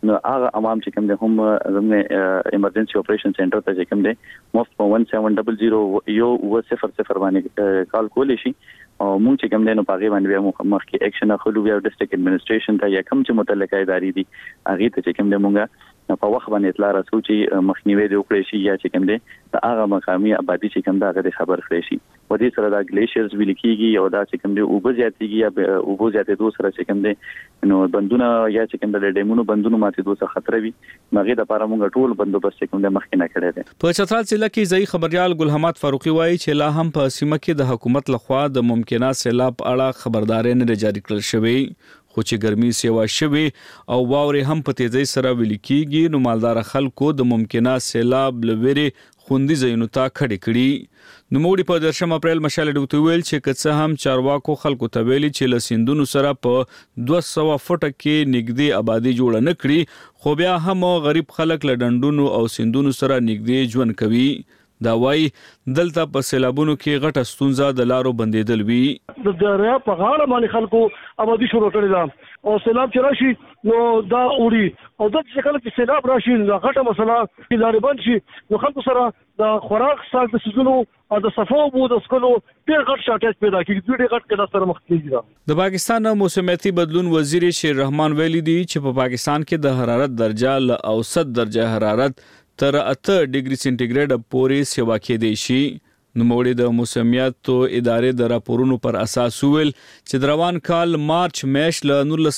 نو هغه عوام چې کوم دي هم زموږ ایمرجنسي اپریشن سنټر ته چې کوم دي مفت په 1700 یو 00 باندې کال کولی شي او موږ چې کوم دي نو پاګې باندې بیا مخکې اکشن اخلو بیا ډیسټریکټ اډمنستریشن ته یا کوم چې متعلقه ادارې دي هغه ته چې کوم دي موږ په وخت باندې اطلاع راځو چې مخنیوي دی وکړي شي یا چې کوم دي دا هغه مقامي آبادی چې کوم دا هغه خبر کړي شي و دې سره دا ګلیشیرز ویل کیږي او دا چې کوم دي او بزیاتيږي یا او بزیاتې دوه سره چې کوم دي نو بندونه یا چې کوم د ډیمونو بندونو ماته دوه خطر وي مغه د لپاره موږ ټول بندوبست کوم د مخکې نه کړی دی په چترال ضلع کې ځای خبريال ګل حماد فاروقي وایي چې لا هم په سیمه کې د حکومت لخوا د ممکنه سیلاب اړه خبرداري نه جاری کړل شوې خو چې ګرمي سیوا شوي او واوري هم په تیزی سره ویل کیږي نو مالدار خلکو د ممکنه سیلاب لوري خوندي زینو ته کړي کړي نو موږ په 10 اپریل مشال ډوته ویل چې کڅه هم چارواکو خلکو ته ویلي چې لسیندونو سره په 200 فټه کې نږدې آبادی جوړ نه کړي خو بیا هم غریب خلک لډندونو او سیندونو سره نږدې ژوند کوي دا وای دلته په سیلابونو کې غټه ستونزه د لارو بندیدل وی د دریا په غاړه باندې خلکو آبادی شروع کړی دا او سیلاب چې راشي نو دا وړي او د څه کله چې سیلاب راشي دا غټه مسله چې لارې بند شي نو خلکو سره د خوراک ساز د سيزونو او د صفو بو د سکلو ډېر غټ شاټیج پیدا کیږي ډېر غټ کله سره مخ کیږي د پاکستان موسمیاتي بدلون وزیر شیر رحمان ویلي دی چې په پاکستان کې د حرارت درجه ل اوسط درجه حرارت تر 8 ډیګري سنټیګریډ پورې سیوا کېدی شي نو موږ د موسمیاتو ادارې د راپورونو پر اساس ویل چې روان کال مارچ میاشت له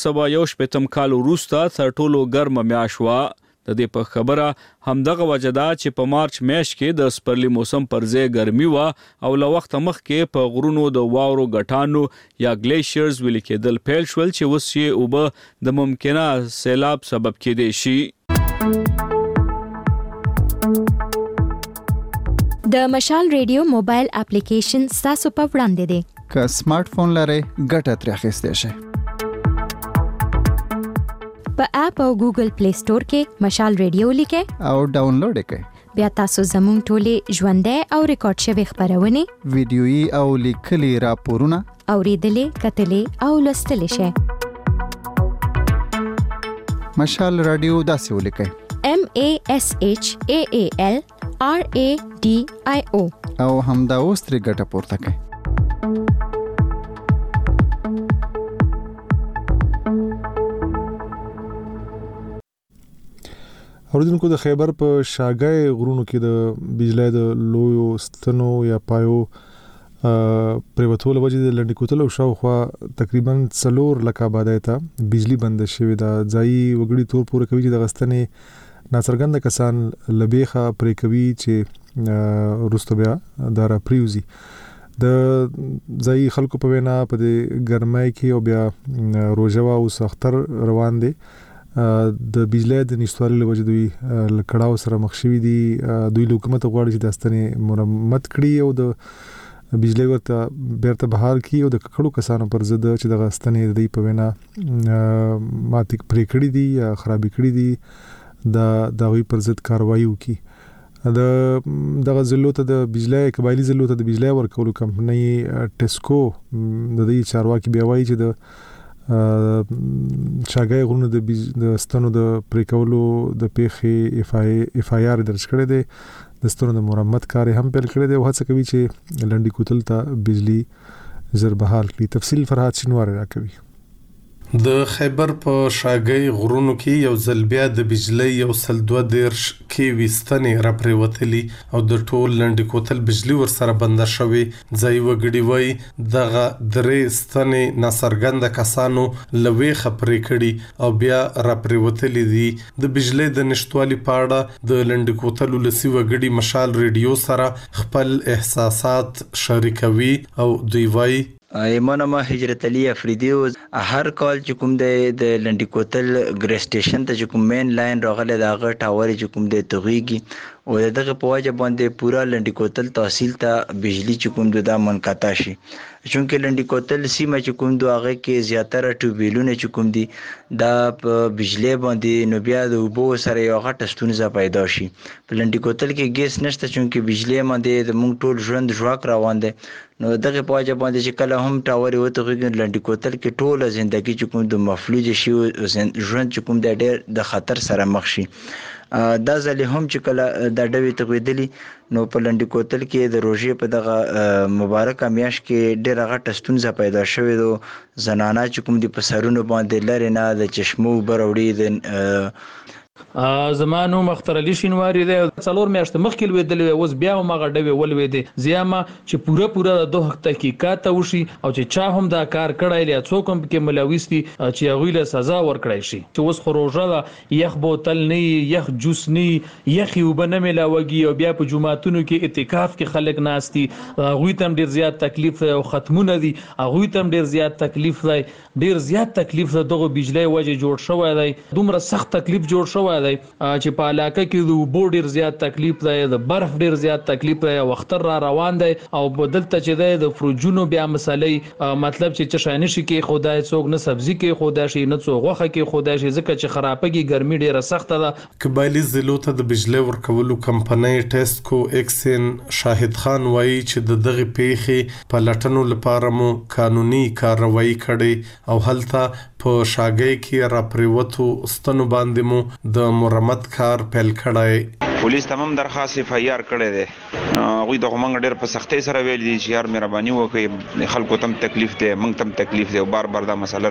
1911 کال وروسته تر ټولو ګرمه میاشت و د دې په خبره همدغه وجدا چې په مارچ میاشت کې د سپرلی موسم پر ځای ګرمي و او له وخت مخکې په غرونو د واورو غټانو یا ګلیشیرز ویل کېدل پیل شول چې اوس یې اوبه د ممکنه سیلاب سبب کېدی شي د مشال ریډیو موبایل اپلیکیشن تاسو په وړاندې دی که سمارټ فون لرئ ګټه ترې اخیستی شئ په اپ او ګوګل پلی سٹور کې مشال ریډیو لیکئ او ډاونلوډ یې کړئ بیا تاسو زموږ ټولې ژوندۍ او ریکارډ شوي خبرونه ویډیويي او لیکلي راپورونه اوریدلې کتلې او لوستلې شئ مشال رادیو داسې ولیکئ MASHAAL RADIO او همدا اوس ترې ګټه پورته کړئ اوریدونکو د خیبر په شاګای غرونو کې د بجلی د لویو ستنو یا پایو پریوتول وجه د لنډی کوتل او شاوخوا تقریبا 4 لک آبادی ته بجلی بند شوې ده ځای وګړي تور پوره کوي چې د غستنې ناڅرګند کسان لبیخه پرې کوي چې روستو بیا دارا پریوزي د ځای خلکو په وینا په ګرمای کې او بیا روزوا او سختر روان دي د بجلی د نشټوالي له وجه دوی لکړاو سره مخ شوي دي دوی حکومت غواړي چې د ستنې مرمت کړي او د بجلی ورته بیرته بحال کړي او د ککړو کسانو پر ضد چې د ستنې د په وینا ماتې پرې کړي دي یا خرابې کړي دي د غوي پر ضد کاروایی وکړي دغه ضلعو ته د بجلی قبایلی ضلعو ته د بجلی ورکولو کمپنۍ ټیسکو د دې چارواکي بیا وایي چې د شاګای غرونو د ستنو د پریکولو د پیخي اف آی آر درج کړی دی د ستنو د مرمت کار هم پیل کړی دی او هڅه کوي چې لنډی کوتل ته بجلی زر بحال کړي تفصیل فرحات شینوار راکوي د خیبر په شاګای غرونو کې یو ځل بیا د بجلی یو سل 2 کې وستنې را پریوتلی او د ټول لنډی کوتل بجلی ور سره بند شوی ځای وګړي وای دغه درې ستنې ناصرګند کسانو لوي خبرې کړي او بیا را پریوتلی دي د بجلی د نشټوالي پاړه د لنډی کوتل لسی وګړي مشال ریډیو سره خپل احساسات شریکوي او دوی وای ایمانه ما هجرت علی افریدی هر کال چې کوم د لنډی کوتل ګری سټیشن ته چې کوم مین لاین راغله دا غ ټاور چې کوم د توغیږي او دغه په وجه باندې پورا لنډی کوتل تحصیل ته بجلی چې کوم د منقطع شي چونکه لنډی کوتل سیمه چې کوم دوغه کې زیاتره ټوبیلونه چې کوم دي دا په بجلی باندې نو بیا د وبو سره یو غټه ستونزه پیدا شي په لنډی کوتل کې ګیس نشته چونکه بجلی باندې د مونږ ټول ژوند ژواک روان دي نو دغه په وجه باندې چې کله هم ټاور وته غوږ لنډی کوتل کې ټول ژوندۍ چې کوم د مفلوج شي ژوند چې کوم د ډېر د خطر سره مخ شي دا ځلې هم چې کله د ډوي تغویدلی نو په لنډی کوتل کې د روژې په دغه مبارکه میاشت کې ډېر غټه ستونزه پیدا شوې ده زنانه چې کوم د پسرونو باندې لري نه د چشمو بروړي د زمانو مختار علي شینواری دی څلور میاشتې مخکې لویدلې اوس بیا هم هغه ډوي ولويدې زیاما چې پوره د دوه تحقیقات وشي او چې چا هم دا کار کړی یا څوک هم کې ملوث دي چې هغه له سزا ورکړای شي چې اوس خروجه یخ بوتل نه یخ جوس نه یخ وبنه ملاوږي او بیا په جمعاتونو کې اعتکاف کې خلک ناشتي هغه تم ډیر زیات تکلیف او ختمونه دي هغه تم ډیر زیات تکلیف دی ډیر زیات تکلیف دغه بجلی وجه جوړ شوی دی دومره سخت تکلیف جوړ شوی دی چې په علاقه کې د وبو ډیر زیات تکلیف دی د برف ډیر زیات تکلیف دی وخت را روان دی او بدلته چې د فروجونو بیا مسلې مطلب چې چشانه شي کې خدای څوک نه سبزی کې خدای شي نه څوک غوخه کې خدای شي ځکه چې خرابګي ګرمي ډیره سخت ده قبایلی ضلعو ته د بجلی ورکولو کمپنۍ ټیسکو ایکسن شاهد خان وایي چې د دغه پیښې په لټنو لپاره مو قانوني کاروایی کړې او هلته په شاګۍ کې را پریوتو ستنو باندې مو د مرمت کار پیل کړای پولیس تمام درخواست اف آی آر کړی دی غوی د غمنګ ډېر په سختۍ سره ویل دي چې یار مهرباني وکړئ خلکو تم تکلیف دی موږ تم تکلیف دی او بار دا مسله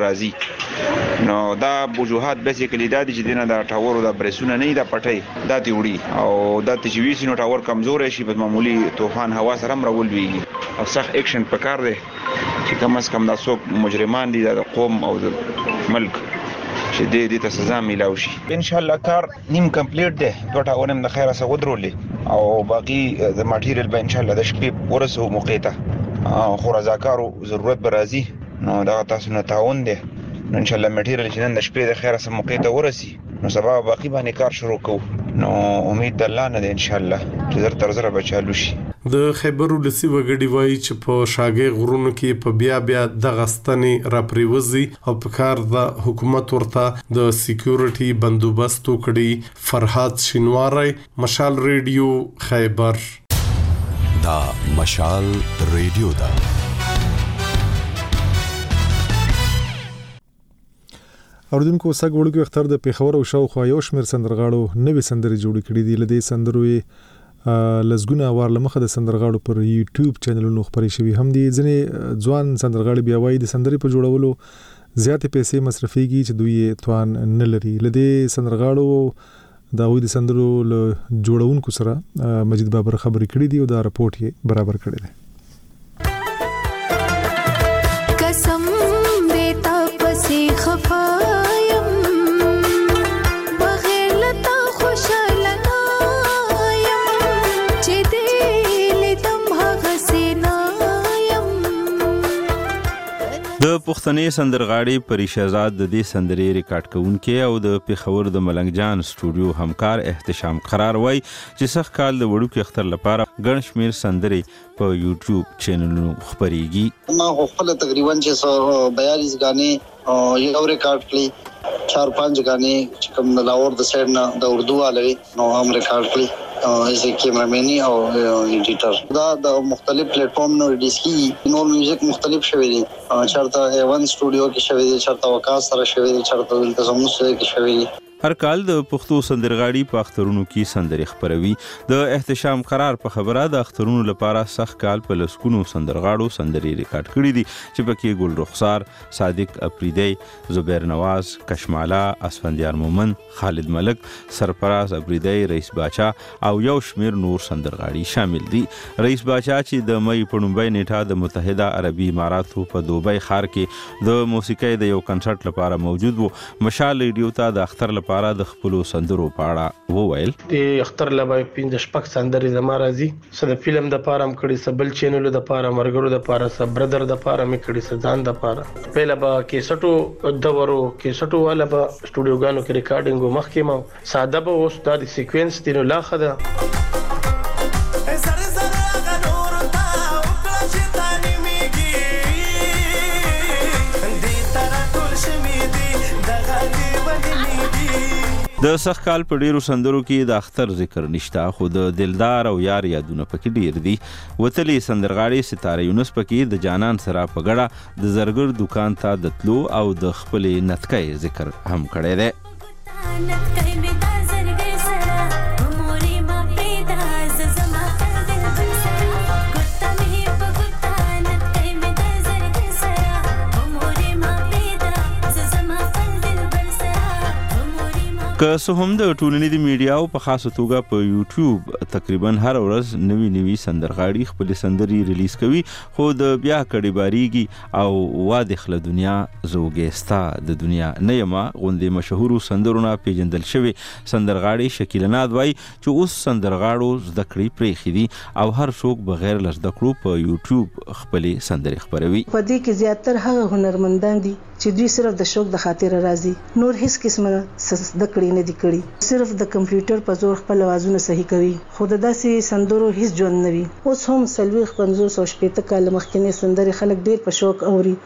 راځي نو دا وجوهات بیسیکلی دا دي چې دینه دا ټاور او دا بریسونه نه دا پټي دا تی وړي او دا چې وی سينو ټاور کمزور شي په معمولی طوفان هوا سره مرول وي او سخت اکشن پکار دی چې کم از کم دا څوک مجرمان دي د قوم او د ملک چې دې ته سزا میلاو شي ان شاء الله کار نیم کمپلیټ دی دوه اونم د خیره سره ودرولې او باقي د ماتیریال به ان شاء الله د شپې ورسو موقع ته خو رضاکارو ضرورت به راځي نو دا تاسو نه تعاون دی نو ان شاء الله ماتیریال چې نن د شپې د خیره سره موقع ته ورسي نو سبا باقي باندې کار شروع کوو نو امید د الله نه دی ان شاء الله چې زر تر زر به چالو شي د خیبر ولسی وګړي وایي چې په شاګۍ غرونو کې په بیا د غستنې را پریوزي او په کار د حکومت ورته د سکیورټي بندوبست وکړي فرحات شینواری مشال ریډیو خیبر دا مشال ریډیو دا اوردونکو سګ وړو اختر د پیښور او شاوخوا یو شمېر سندرغاړو نوې سندرې جوړې کړې دي لدې سندرو لزګونه وار لمخه د سندرغاړو پر یوټیوب چینلونو خبرې شوي هم دي ځنې ځوان سندرغاړي بیا وایي د سندرې په جوړولو زیاتې پیسې مصرفيږي چې دوی توان نه لري لدې سندرغاړو دا وې د سندرو جوړونکو سره مجید بابر خبرې کړې دي او دا رپورت یې برابر کړی دی قسم دیتا پسې خفایم بغیر لتا خوشاله د پښتني سندرغاړي پری شهزاد د دې سندرې ریکارډ کوونکي او د پیښور د ملنګ جان سټوډیو همکار احتشام قرار وای چې سخت کال د وړو کې اختر لپاره ګڼ شمیر سندرې په یوټیوب چینلونو خبريږي ما خپل تقریبا 42 غانې یو ریکارډ کړی 4-5 غانې چې کوم د لاهور د سایډ نه د اردو والي نو هم ریکارډ کړی ایز کیمرامینی او ایډیټر دا د مختلف پلیټ فارم نو ډیسکی نو میوزیک مختلف شوی دي چرته ایون سټوډیو کې شوی دي چرته وکاس سره شوی دي چرته دلته زموږ سره کې شوی دي هر کال د پښتو سندرغاړي په اخترونو کې سندرې خبروي د احتشام قرار په خبره د اخترونو لپاره سخت کال په لسکونو سندرغاړو سندرې ریکارډ کړې دي چې پکې ګل رخسار صادق اپریدی زبیر نواز کشمالا اسفندیار مومن خالد ملک سرفراز اپریدی رئیس باچا او یو شمیر نور سندرغاړي شامل دي رئیس باچا چې د مې په لومبۍ نیټه د متحده عربي اماراتو په دوبۍ ښار کې د موسیقۍ د یو کنسرت لپاره موجود وو مشال ریډیو ته د اختر لپاره د خپل سندرو پاړه وویل د اختر لپاره 15 شپږ سندرې زما راځي سره فلم د پاره م کړي سبل چینل د پاره مرګرو د پاره سب برادر د پاره م کړي سزان د پاره پهله با کیسټو دورو کیسټو والا با سټوډیو غانو کې ریکارډینګ مخکې ما ساده به اوس د سیکوینس تینو لا خده د سخکال په ډیرو سندرو کې د اختر ذکر نشته، خو د دلدار او یار یادونه پکې ډیر دي. وتلی سندرغاړي ستاره یونس پکې د جانان سره په ګډه د زرګر دکان ته د تلو او د خپلې نتکۍ ذکر هم کړی دی. که څه هم د ټولنیزې میډیاو په خاصه توګه په یوټیوب تقریبا هر ورځ نوي سندرغاړي خپلې سندرې ریلیز کوي، خو د بیا کډې باریږي او واده خله دنیا زوګیستا د دنیا نه یمه غوندې مشهورو سندرونه پیژندل شوي سندرغاړي شکیل ناد وایي چې اوس سندرغاړو زده کړې پرېښي دي او هر څوک بغیر له زده کړو په یوټیوب خپلې سندرې خپروي. په دې کې زیاتره هغه هنرمندان دي چې دوی صرف د شوق د خاطر راځي، نور هیڅ قسمه زده کړې نه دي کړي، صرف د کمپیوټر په زور خپل اوازونه صحیح کوي، خو د داسې سندرو هیڅ ژوند نه وي. اوس هم 40-50 کال مخکې سندرې خلک ډیر په شوق اوري.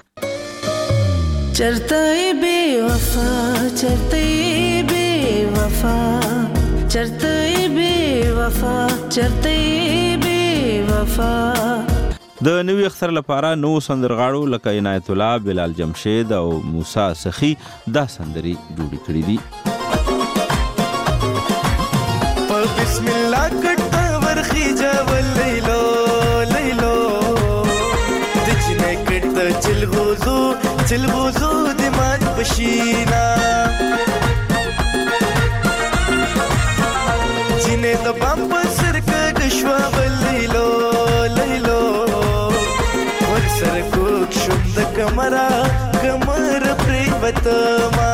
چرته بے وفا چرته بے وفا چرته بے وفا چرته بے وفا. د نوي اختر لپاره نو سندرغاړو لکه عنایت الله، بلال جمشید او موسی سخی دا سندرې جوړې کړې دي. بسم الله کټ ورخیجا ولیلو لیلو دجنه کټ چلغوزو دمان پشینا جنه د بام پر سر کډ شوا ولیلو لیلو ور سر کوک شوند کمر پریوتما.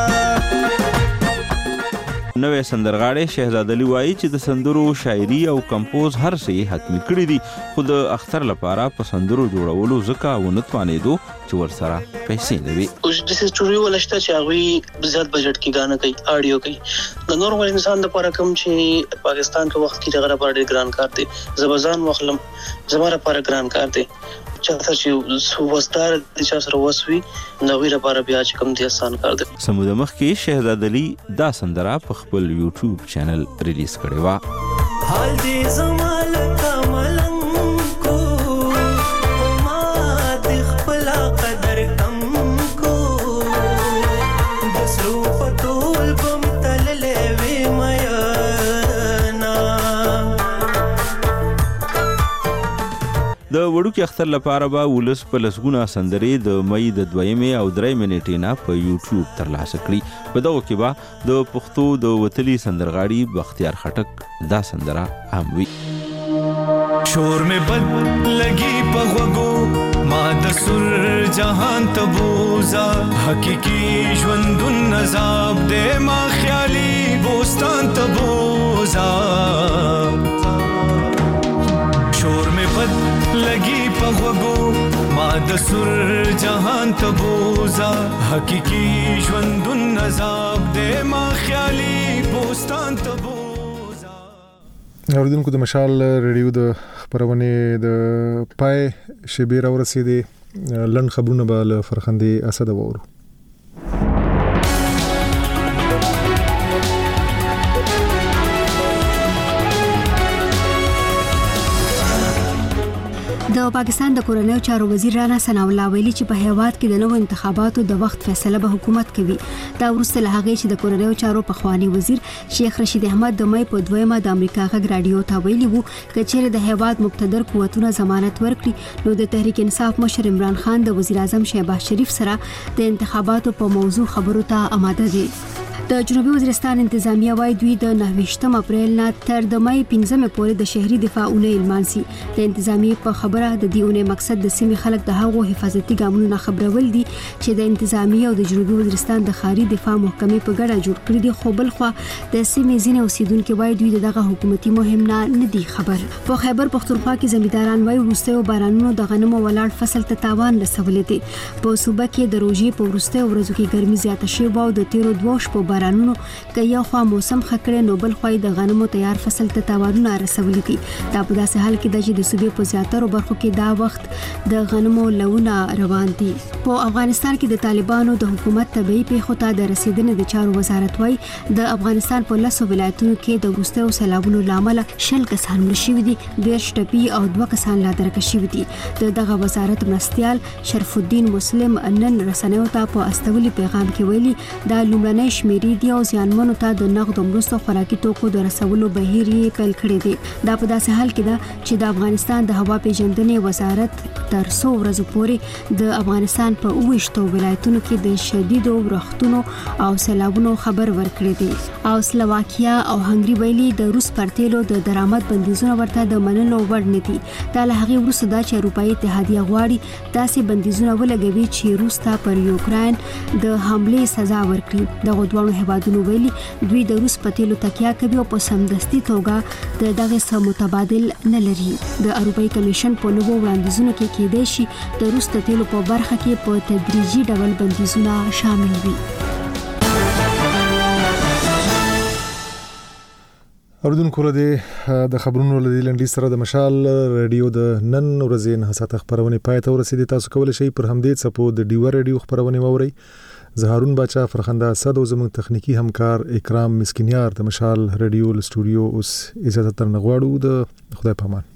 نوې سندرغاړي شهزاد علي وایي چې د سندرو شاعري او کمپوز هر څه حتمی کړی دي، خو د اختر لپاره په سندرو جوړولو ځکه ونه توانېدو چې ورسره پیسې نه وي. اوس د سټوډیو ولشته چې هغوی زیات بجټ کې غانه کوي، آډیو کوي. د نورمال انسان لپاره کوم چې پاکستان په وخت کې دغه لپاره ډېر ګران کار دی، زبزان واخلم زما لپاره ګران کار دی. چاته چې وستار د چا سره وسوي نوې لپاره بیا چې کوم دی آسان کار دی. سموده مخکې شهزاد علي دا سندره په خپل یوټیوب چینل ریلیز کړې وه. حال دې زما لکه ملنګ کو ما د خپل قدر کم کو د سرو په ټول بم تللې وې میانا. د وړوکي اختر لپاره به ولس په لسګونه سندرې د مئی د 2 او 3 نیټې نه په یوټیوب ترلاسه کړي. په دغو کې به د پښتو د وتلي سندرغاړي بختیار خټک دا سندره هم وي. شور میں بد لگی پغوگو ما د سر جهان تبوزا حقیقی ژوندون نزاب دے ما خیالی بوستان تبوزا. شور میں بد لگی پغوگو ما د سر جهان تبوزا حقیقی ژوندون نزاب دے ما خیالی بوستان تبوزا. اوریدونکو د مشال ریډیو د خبرونه د پای شبیر ورسېدې لن خبرونه به له فرخندې اسد وورو. د پاکستان د کورنیو چارو وزیر رانا ثناء الله ویلي چې په هیواد کې د نوو انتخاباتو د وخت فیصله به حکومت کوي. دا وروسته له هغې چې د کورنیو چارو پخوانی وزیر شیخ رشید احمد د مئی په 2 د امریکا غږ رادیو ته ویلي وو چې چیرې د هیواد مقتدر قوتونه ضمانت ورکړي نو د تحریک انصاف مشر عمران خان د وزیر اعظم شهباز شریف سره د انتخاباتو په موضوع خبرو ته آماده دي. د جنوبي وزیرستان انتظامیه وايي دوی د 29 اپریل نه تر د مئی 15 پورې د شهري دفاع اونۍ لمانځي. د انتظامیه په خبره د دې اونۍ مقصد د سیمې خلک د هغو حفاظتي ګامونو نه خبرول دي چې د انتظامیه او د جنوبي وزیرستان د ښاري دفاع محکمې په ګډه جوړ کړي دي، خو بل خو د سیمې ځینې اوسیدونکو وايي دوی دغه حکومتي مهم نه دي خبر. په خیبر پختونخوا کې زمینداران وايي وروستیو بارانونو د غنمو ولاړ فصل ته تاوان رسولی دی. په صوبه کې د روژې په وروستیو ورځو کې ګرمي زیاته شوې او د تیرو 2 شپو بارانونو کې یو خوا موسم خکړې نو بل خوا د غنمو تیار فصل ته تاوانونه رسولي دي. دا په داسې حال کې د صوبې په زیاتره برخو کې دا وخت د غنمو لونه روان دي. په افغانستان کې د طالبانو د حکومت طبيعي پیښو ته د رسیدنې د چارو وزارت وايي د افغانستان په 10 ولایتونو کې د وروستیو سیلابونو لامل 10 کسان مړ شوي دي، 10 ټپي او 2 کسان لا درک شوي دي. دغه وزارت مرستيال شرف الدین مسلم نن رسنیو ته په استولي پیغام کې ویلي دا لومړنۍ شمیرې دي او ځانمنو ته د نقد مرستو خوراکي توکو د رسولو بهیر یې پیل کړی دی. دا په داسې حال کې ده چې د افغانستان د هوا پیژندنې وزارت تر 100 ورځې پورې د افغانستان په 28 ولایتونو کې د شدیدو ورښتونو او سیلابونو خبر ورکړی دی. او سلوواکیا او هنګري ویلي د روس پر تیلو د درآمد بندیزونه ورته د منلو وړ نه دي. دا له هغې وروسته دا چې اروپایي اتحادیه غواړي داسې بندیزونه ولګوي چې روس ته پر یوکراین د حملې سزا ورکړي. دغه دواړو هیوادونو ویلي دوی د روس په تیلو تکیه کوي او په سمدستي توګه د دغه سم متبادل نه لري. د اروپایي کمیشن په نوو وړاندیزونو کې کېدای شي د روس د تیلو په برخه کې په تدریجي ډول بندیزونه شامل وي. اوردونکو د خبرونو له لنډۍ سره د مشال رادیو د نن ورځې نه ساعت خبرونه پای ته ورسېدي. تاسو کولی شئ پر همدې څپو د ډیو رادیو خبرونه واورئ. زه هارون باچا فرخنده اسد او زموږ تخنیکی همکار اکرام مسکینیار د مشال رادیو ل سټوډیو اوس اجازه ترنه غواړو. د خدای پامان.